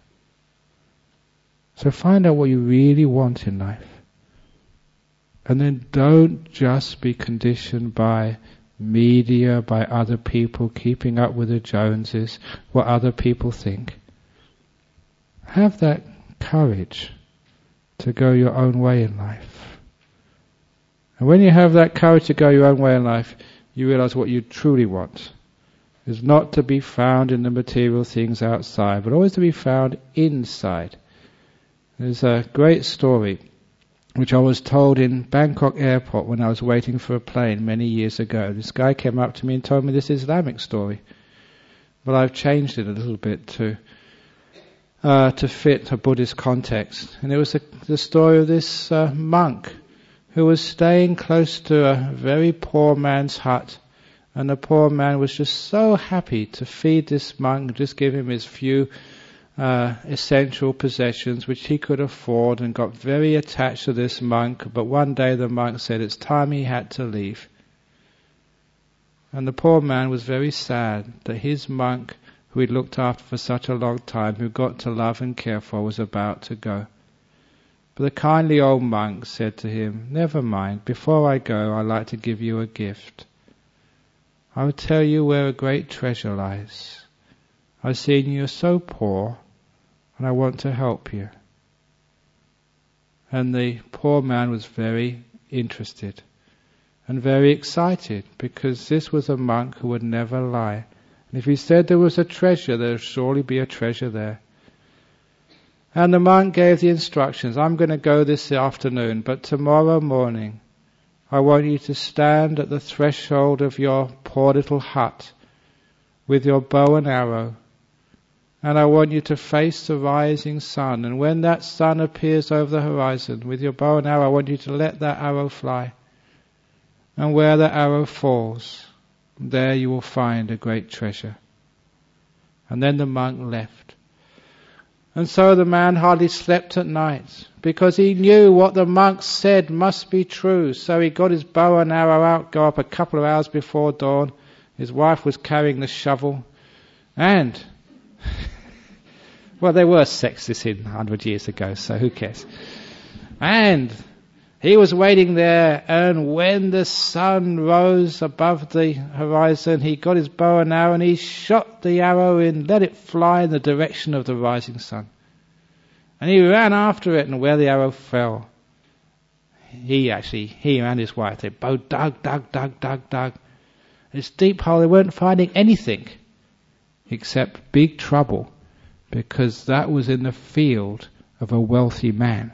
So find out what you really want in life, and then don't just be conditioned by media, by other people, keeping up with the Joneses, what other people think. Have that courage to go your own way in life. And when you have that courage to go your own way in life, you realize what you truly want is not to be found in the material things outside, but always to be found inside. There's a great story which I was told in Bangkok airport when I was waiting for a plane many years ago. This guy came up to me and told me this Islamic story, but I've changed it a little bit to uh, to fit a Buddhist context. And it was a, the story of this uh, monk who was staying close to a very poor man's hut, and the poor man was just so happy to feed this monk, just give him his few uh, essential possessions which he could afford, and got very attached to this monk. But one day the monk said it's time he had to leave. And the poor man was very sad that his monk, who he'd looked after for such a long time, who got to love and care for, was about to go. But the kindly old monk said to him, "Never mind, before I go I'd like to give you a gift. I will tell you where a great treasure lies. I've seen you're so poor, and I want to help you." And the poor man was very interested and very excited, because this was a monk who would never lie. And if he said there was a treasure, there would surely be a treasure there. And the monk gave the instructions, "I'm going to go this afternoon, but tomorrow morning I want you to stand at the threshold of your poor little hut with your bow and arrow, and I want you to face the rising sun, and when that sun appears over the horizon, with your bow and arrow, I want you to let that arrow fly. And where the arrow falls, there you will find a great treasure." And then the monk left. And so the man hardly slept at night, because he knew what the monk said must be true. So he got his bow and arrow out, go up a couple of hours before dawn. His wife was carrying the shovel. And, well, they were sexist in one hundred years ago, so who cares? And he was waiting there, and when the sun rose above the horizon, he got his bow and arrow and he shot the arrow in, let it fly in the direction of the rising sun. And he ran after it, and where the arrow fell, he actually, he and his wife, they both dug, dug, dug, dug, dug. This deep hole, they weren't finding anything except big trouble, because that was in the field of a wealthy man.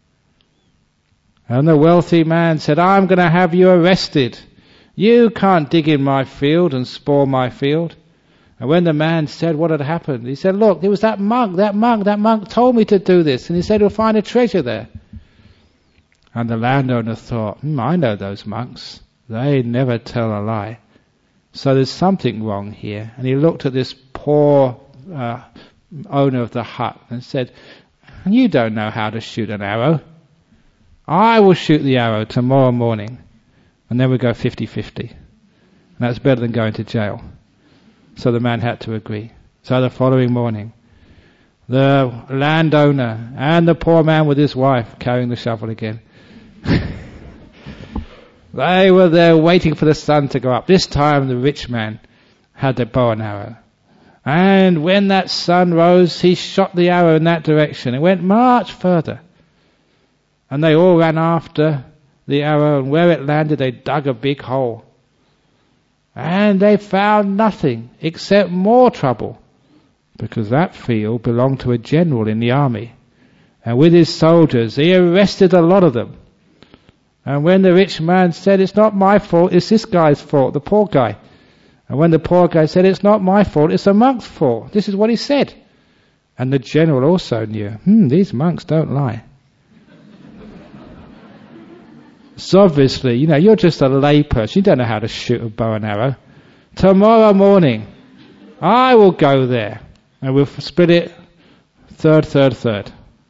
And the wealthy man said, "I'm going to have you arrested. You can't dig in my field and spoil my field." And when the man said what had happened, he said, "Look, it was that monk, that monk, that monk told me to do this. And he said he'll find a treasure there." And the landowner thought, hmm, I know those monks. They never tell a lie. So there's something wrong here. And he looked at this poor uh, owner of the hut and said, "You don't know how to shoot an arrow. I will shoot the arrow tomorrow morning, and then we go fifty-fifty. And that's better than going to jail." So the man had to agree. So the following morning, the landowner and the poor man with his wife carrying the shovel again, they were there waiting for the sun to go up. This time the rich man had the bow and arrow. And when that sun rose, he shot the arrow in that direction. It went much further. And they all ran after the arrow, and where it landed, they dug a big hole. And they found nothing except more trouble, because that field belonged to a general in the army. And with his soldiers, he arrested a lot of them. And when the rich man said, "It's not my fault, it's this guy's fault," the poor guy. And when the poor guy said, "It's not my fault, it's the monk's fault," this is what he said. And the general also knew, hmm, these monks don't lie. So obviously, you know, you're just a lay person. You don't know how to shoot a bow and arrow. Tomorrow morning, I will go there, and we'll split it third, third, third.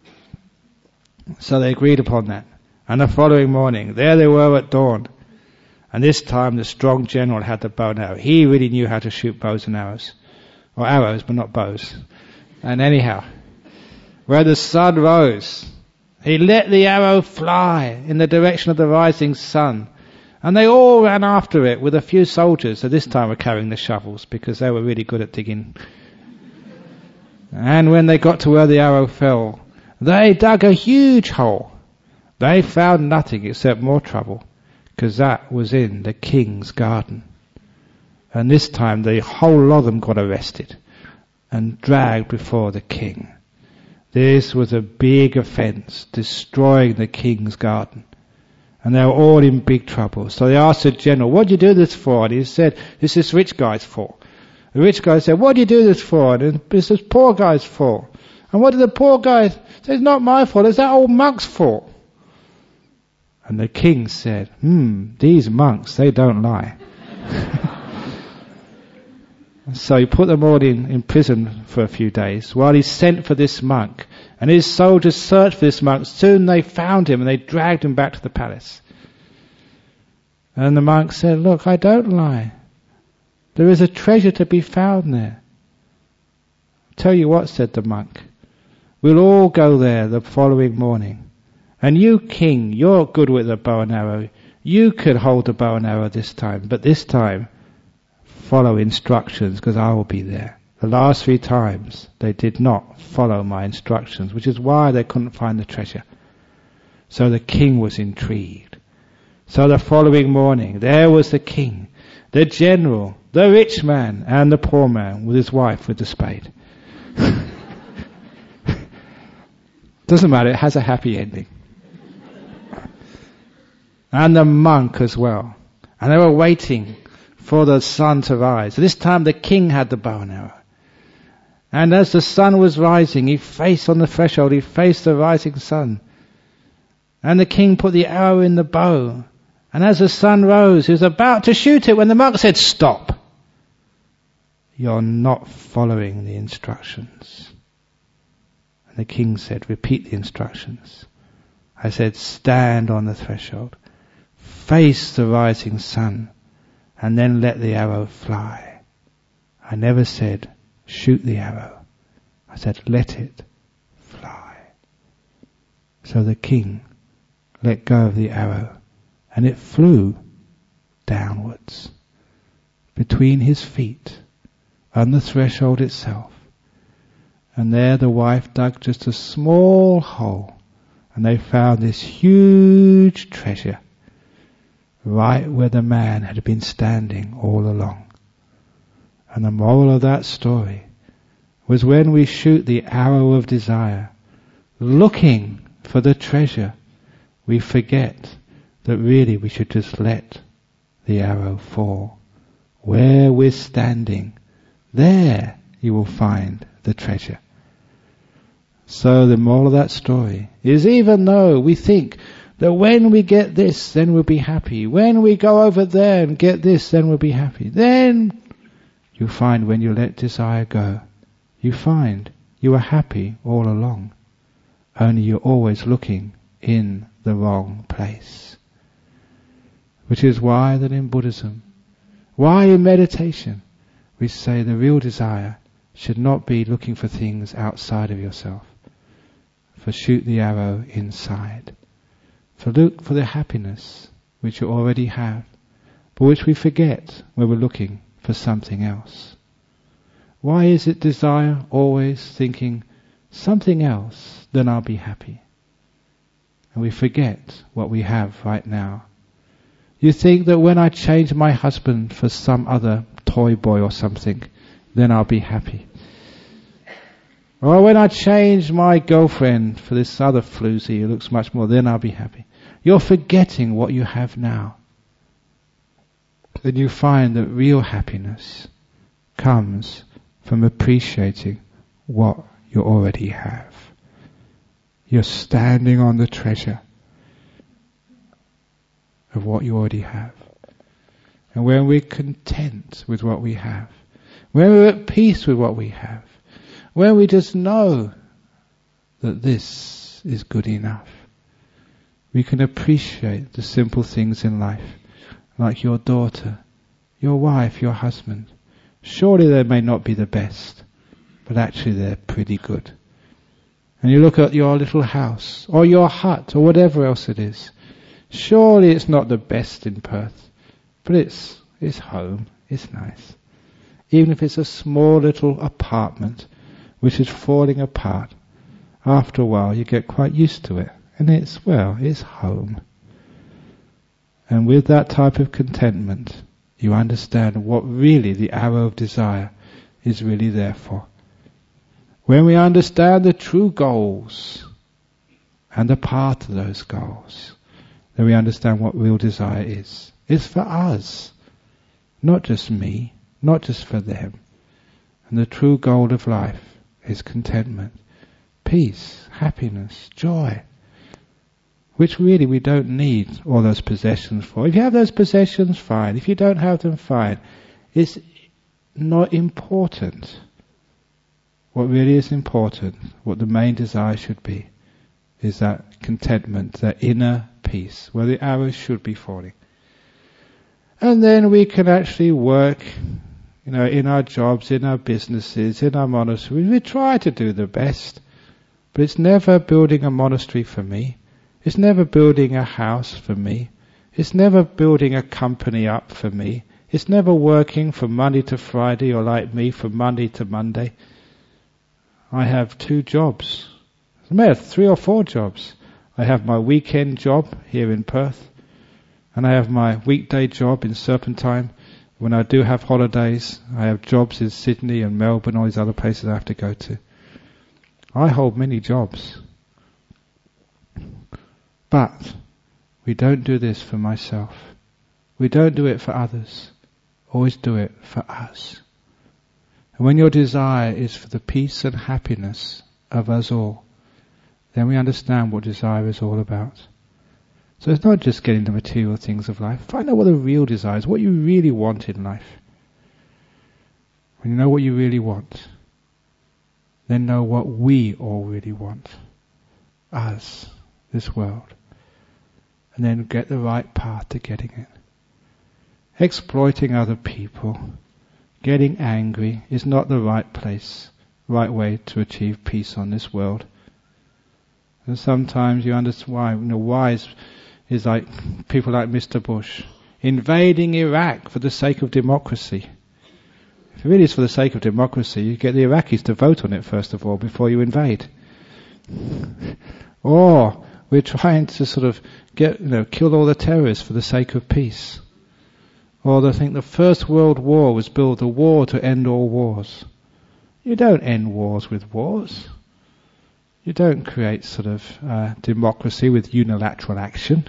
So they agreed upon that. And the following morning, there they were at dawn. And this time the strong general had the bow and arrow. He really knew how to shoot bows and arrows. Or arrows, but not bows. And anyhow, where the sun rose, he let the arrow fly in the direction of the rising sun. And they all ran after it with a few soldiers, who this time were carrying the shovels, because they were really good at digging. And when they got to where the arrow fell, they dug a huge hole. They found nothing except more trouble, because that was in the king's garden. And this time the whole lot of them got arrested and dragged before the king. This was a big offense, destroying the king's garden. And they were all in big trouble. So they asked the general, "What did you do this for?" And he said, "It's this rich guy's fault." The rich guy said, "What do you do this for?" And it's this poor guy's fault. And what did the poor guy say? "It's not my fault, it's that old monk's fault." And the king said, hmm, these monks, they don't lie. So he put them all in, in prison for a few days while he sent for this monk. And his soldiers searched for this monk. Soon they found him and they dragged him back to the palace. And the monk said, "Look, I don't lie. There is a treasure to be found there. Tell you what, said the monk, we'll all go there the following morning. And you, king, you're good with a bow and arrow. You could hold the bow and arrow this time, but this time, follow instructions, because I will be there. The last three times, they did not follow my instructions, which is why they couldn't find the treasure. So the king was intrigued. So the following morning, there was the king, the general, the rich man, and the poor man with his wife with the spade. Doesn't matter, it has a happy ending. And the monk as well. And they were waiting for the sun to rise. This time the king had the bow and arrow. And as the sun was rising, he faced on the threshold, he faced the rising sun. And the king put the arrow in the bow. And as the sun rose, he was about to shoot it when the monk said, stop. You're not following the instructions. And the king said, repeat the instructions. I said, stand on the threshold, face the rising sun, and then let the arrow fly. I never said, shoot the arrow. I said, let it fly. So the king let go of the arrow, and it flew downwards between his feet on the threshold itself. And there the wife dug just a small hole, and they found this huge treasure right where the man had been standing all along. And the moral of that story was when we shoot the arrow of desire, looking for the treasure, we forget that really we should just let the arrow fall. Where we're standing, there you will find the treasure. So the moral of that story is, even though we think that when we get this, then we'll be happy. When we go over there and get this, then we'll be happy. Then you find when you let desire go, you find you are happy all along. Only you're always looking in the wrong place. Which is why that in Buddhism, why in meditation, we say the real desire should not be looking for things outside of yourself. For shoot the arrow inside. For look for the happiness which you already have, but which we forget when we're looking for something else. Why is it desire always thinking something else, then I'll be happy? And we forget what we have right now. You think that when I change my husband for some other toy boy or something, then I'll be happy. Or when I change my girlfriend for this other floozy who looks much more, then I'll be happy. You're forgetting what you have now. Then you find that real happiness comes from appreciating what you already have. You're standing on the treasure of what you already have. And when we're content with what we have, when we're at peace with what we have, when we just know that this is good enough, we can appreciate the simple things in life, like your daughter, your wife, your husband. Surely they may not be the best, but actually they're pretty good. And you look at your little house, or your hut, or whatever else it is. Surely it's not the best in Perth, but it's, it's home, it's nice. Even if it's a small little apartment, which is falling apart, after a while you get quite used to it. And it's, well, it's home. And with that type of contentment, you understand what really the arrow of desire is really there for. When we understand the true goals and the path to those goals, then we understand what real desire is. It's for us, not just me, not just for them. And the true goal of life is contentment, peace, happiness, joy, which really we don't need all those possessions for. If you have those possessions, fine. If you don't have them, fine. It's not important. What really is important, what the main desire should be, is that contentment, that inner peace, where the arrows should be falling. And then we can actually work You know, in our jobs, in our businesses, in our monasteries, we try to do the best. But it's never building a monastery for me. It's never building a house for me. It's never building a company up for me. It's never working from Monday to Friday, or like me, from Monday to Monday. I have two jobs. I may have three or four jobs. I have my weekend job here in Perth, and I have my weekday job in Serpentine. When I do have holidays, I have jobs in Sydney and Melbourne, all these other places I have to go to. I hold many jobs. But we don't do this for myself. We don't do it for others. Always do it for us. And when your desire is for the peace and happiness of us all, then we understand what desire is all about. So it's not just getting the material things of life. Find out what the real desire is, what you really want in life. When you know what you really want, then know what we all really want. Us, this world. And then get the right path to getting it. Exploiting other people, getting angry is not the right place, right way to achieve peace on this world. And sometimes you understand why. You know, why is, is like people like Mister Bush invading Iraq for the sake of democracy. If it really is for the sake of democracy, you get the Iraqis to vote on it first of all before you invade. Or we're trying to sort of get, you know, kill all the terrorists for the sake of peace. Or they think the First World War was built a war to end all wars. You don't end wars with wars. You don't create sort of uh, democracy with unilateral action.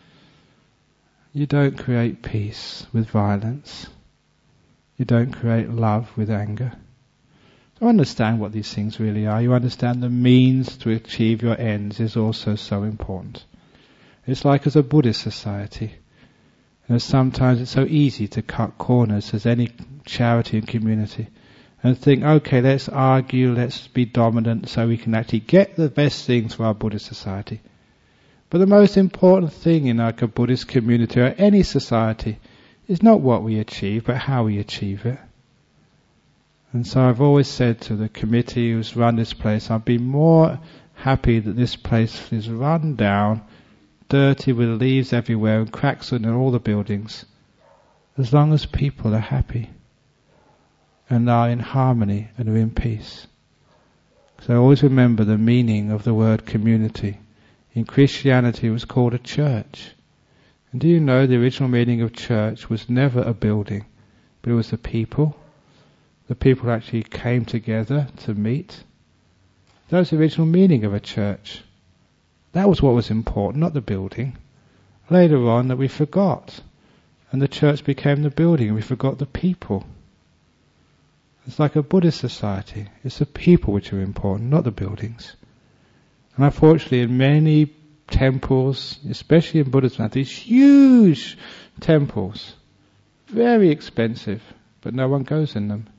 You don't create peace with violence. You don't create love with anger. So understand what these things really are. You understand the means to achieve your ends is also so important. It's like as a Buddhist society. And sometimes it's so easy to cut corners as any charity and community and think, okay, let's argue, let's be dominant so we can actually get the best things for our Buddhist society. But the most important thing in like a Buddhist community or any society is not what we achieve, but how we achieve it. And so I've always said to the committee who's run this place, I'd be more happy that this place is run down, dirty with leaves everywhere and cracks in all the buildings, as long as people are happy and are in harmony and are in peace. So always remember the meaning of the word community. In Christianity it was called a church. And do you know the original meaning of church was never a building, but it was the people. The people actually came together to meet. That was the original meaning of a church. That was what was important, not the building. Later on that we forgot. And the church became the building and we forgot the people. It's like a Buddhist society. It's the people which are important, not the buildings. And unfortunately in many temples, especially in Buddhism, these huge temples, very expensive, but no one goes in them.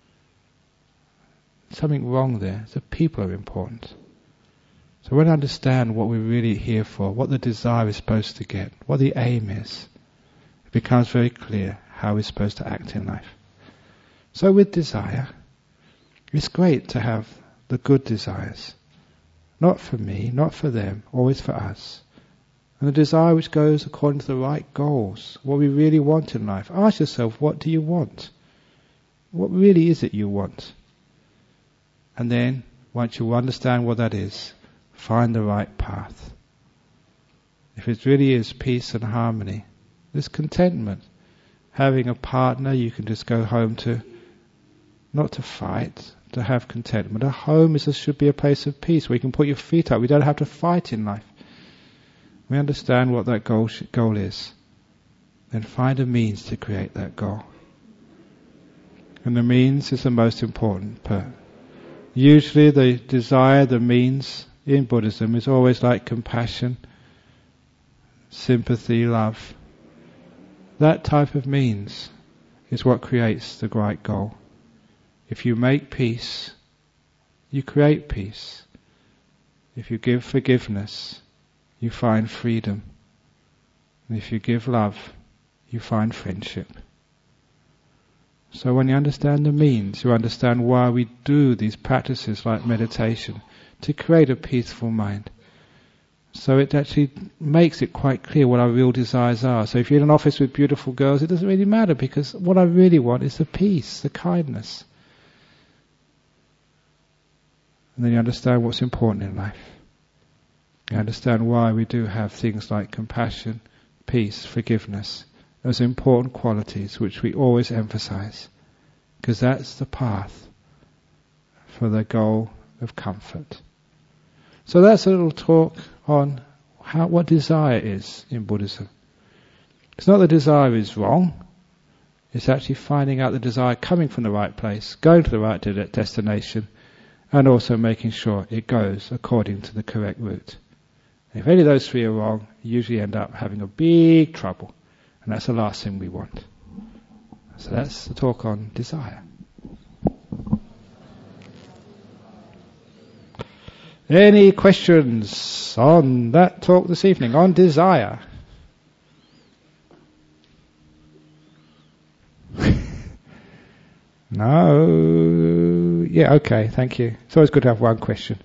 Something wrong there. The people are important. So when I understand what we're really here for, what the desire is supposed to get, what the aim is, it becomes very clear how we're supposed to act in life. So with desire, it's great to have the good desires. Not for me, not for them, always for us. And the desire which goes according to the right goals, what we really want in life. Ask yourself, what do you want? What really is it you want? And then, once you understand what that is, find the right path. If it really is peace and harmony, there's contentment. Having a partner you can just go home to, not to fight, to have contentment. A home is a, should be a place of peace where you can put your feet up. We don't have to fight in life. We understand what that goal sh- goal is. Then find a means to create that goal. And the means is the most important part. Usually the desire, the means in Buddhism is always like compassion, sympathy, love. That type of means is what creates the right goal. If you make peace, you create peace. If you give forgiveness, you find freedom. And if you give love, you find friendship. So when you understand the means, you understand why we do these practices like meditation, to create a peaceful mind. So it actually makes it quite clear what our real desires are. So if you're in an office with beautiful girls, it doesn't really matter, because what I really want is the peace, the kindness. And then you understand what's important in life. You understand why we do have things like compassion, peace, forgiveness, as important qualities which we always emphasize, because that's the path for the goal of comfort. So that's a little talk on how what desire is in Buddhism. It's not the desire is wrong, it's actually finding out the desire coming from the right place, going to the right de- destination, and also making sure it goes according to the correct route. And if any of those three are wrong, you usually end up having a big trouble. And that's the last thing we want. So that's the talk on desire. Any questions on that talk this evening, on desire? No? Yeah, okay, thank you. It's always good to have one question.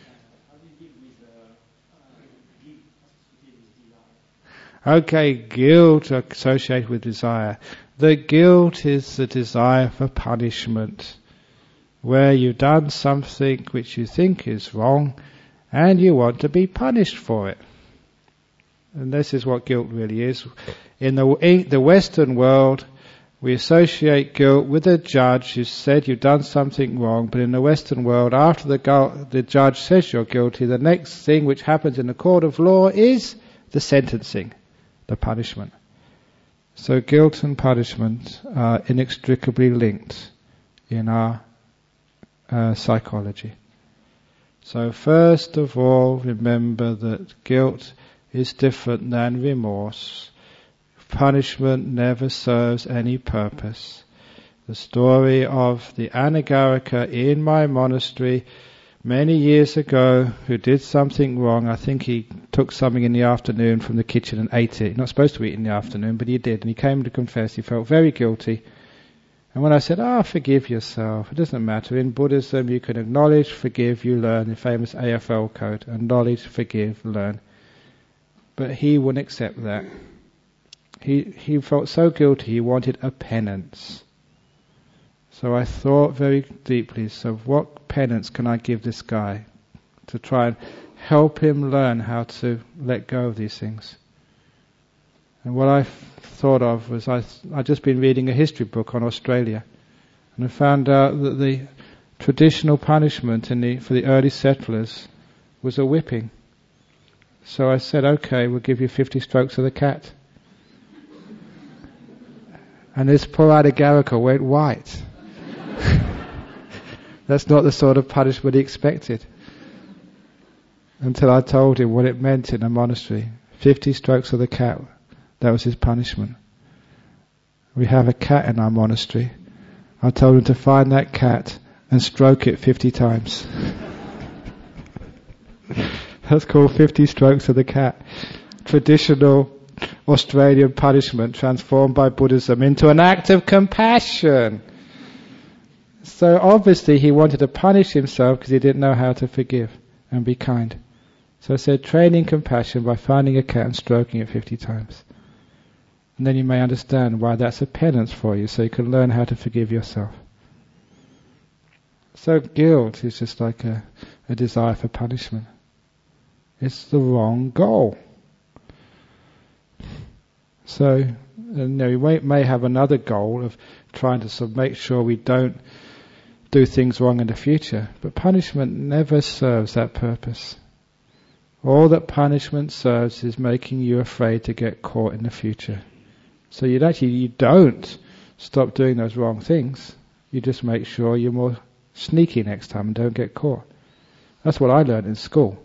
Okay, guilt associated with desire. The guilt is the desire for punishment, where you've done something which you think is wrong and you want to be punished for it. And this is what guilt really is. In the, in the Western world, we associate guilt with a judge who said you've done something wrong, but in the Western world, after the, the judge says you're guilty, the next thing which happens in the court of law is the sentencing. The punishment. So guilt and punishment are inextricably linked in our uh, psychology. So first of all, remember that guilt is different than remorse. Punishment never serves any purpose. The story of the Anagarika in my monastery many years ago, who did something wrong. I think he took something in the afternoon from the kitchen and ate it. You're not supposed to eat in the afternoon, but he did. And he came to confess. He felt very guilty. And when I said, ah, oh, forgive yourself. It doesn't matter. In Buddhism, you can acknowledge, forgive, you learn. The famous A F L code. Acknowledge, forgive, learn. But he wouldn't accept that. He, he felt so guilty, he wanted a penance. So I thought very deeply, so what penance can I give this guy to try and help him learn how to let go of these things? And what I thought of was I I'd just been reading a history book on Australia, and I found out that the traditional punishment in the, for the early settlers was a whipping. So I said, okay, we'll give you fifty strokes of the cat. And this poor Anagarika went white. That's not the sort of punishment he expected. Until I told him what it meant in a monastery. Fifty strokes of the cat, that was his punishment. We have a cat in our monastery. I told him to find that cat and stroke it fifty times. That's called fifty strokes of the cat. Traditional Australian punishment transformed by Buddhism into an act of compassion. So obviously he wanted to punish himself because he didn't know how to forgive and be kind. So I said, training compassion by finding a cat and stroking it fifty times. And then you may understand why that's a penance for you, so you can learn how to forgive yourself. So guilt is just like a, a desire for punishment. It's the wrong goal. So, you know, we may, may have another goal of trying to sort of make sure we don't do things wrong in the future, but punishment never serves that purpose. All that punishment serves is making you afraid to get caught in the future. So you actually you don't stop doing those wrong things. You just make sure you're more sneaky next time and don't get caught. That's what I learned in school.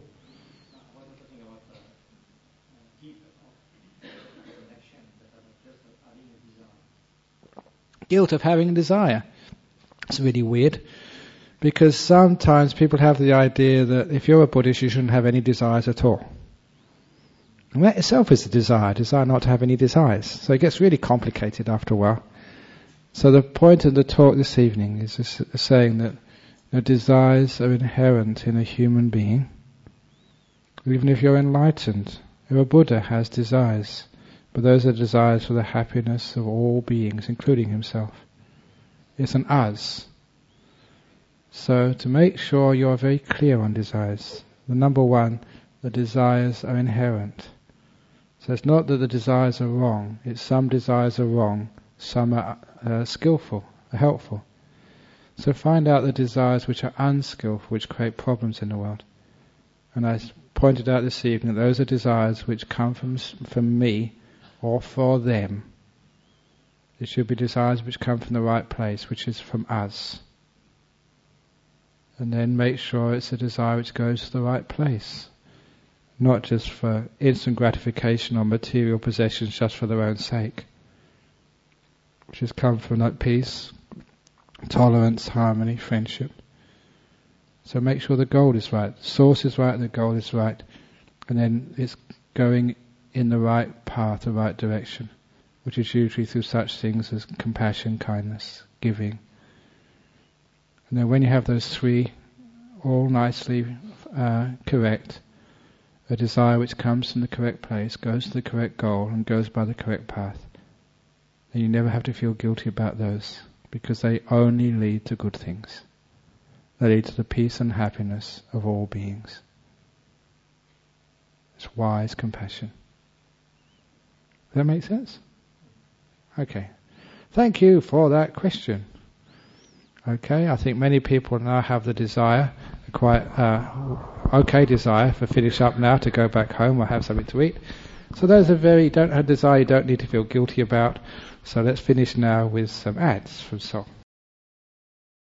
Guilt of having a desire. It's really weird, because sometimes people have the idea that if you're a Buddhist you shouldn't have any desires at all. And that itself is a desire, desire not to have any desires. So it gets really complicated after a while. So the point of the talk this evening is just saying that, you know, desires are inherent in a human being. Even if you're enlightened, if a Buddha has desires, but those are desires for the happiness of all beings, including himself. It's an us. So to make sure you're very clear on desires, the number one, the desires are inherent. So it's not that the desires are wrong, it's some desires are wrong, some are uh, skillful, are helpful. So find out the desires which are unskillful, which create problems in the world. And I pointed out this evening that those are desires which come from from me or for them. It should be desires which come from the right place, which is from us. And then make sure it's a desire which goes to the right place. Not just for instant gratification or material possessions just for their own sake. Which has come from that peace, tolerance, harmony, friendship. So make sure the goal is right, the source is right, the goal is right, and then it's going in the right path, the right direction, which is usually through such things as compassion, kindness, giving. And then when you have those three all nicely uh, correct, a desire which comes from the correct place, goes to the correct goal, and goes by the correct path, then you never have to feel guilty about those, because they only lead to good things. They lead to the peace and happiness of all beings. It's wise compassion. Does that make sense? Okay. Thank you for that question. Okay, I think many people now have the desire, quite uh, okay desire, for finish up now to go back home or have something to eat. So those are very, don't have desire you don't need to feel guilty about. So let's finish now with some ads from Sol.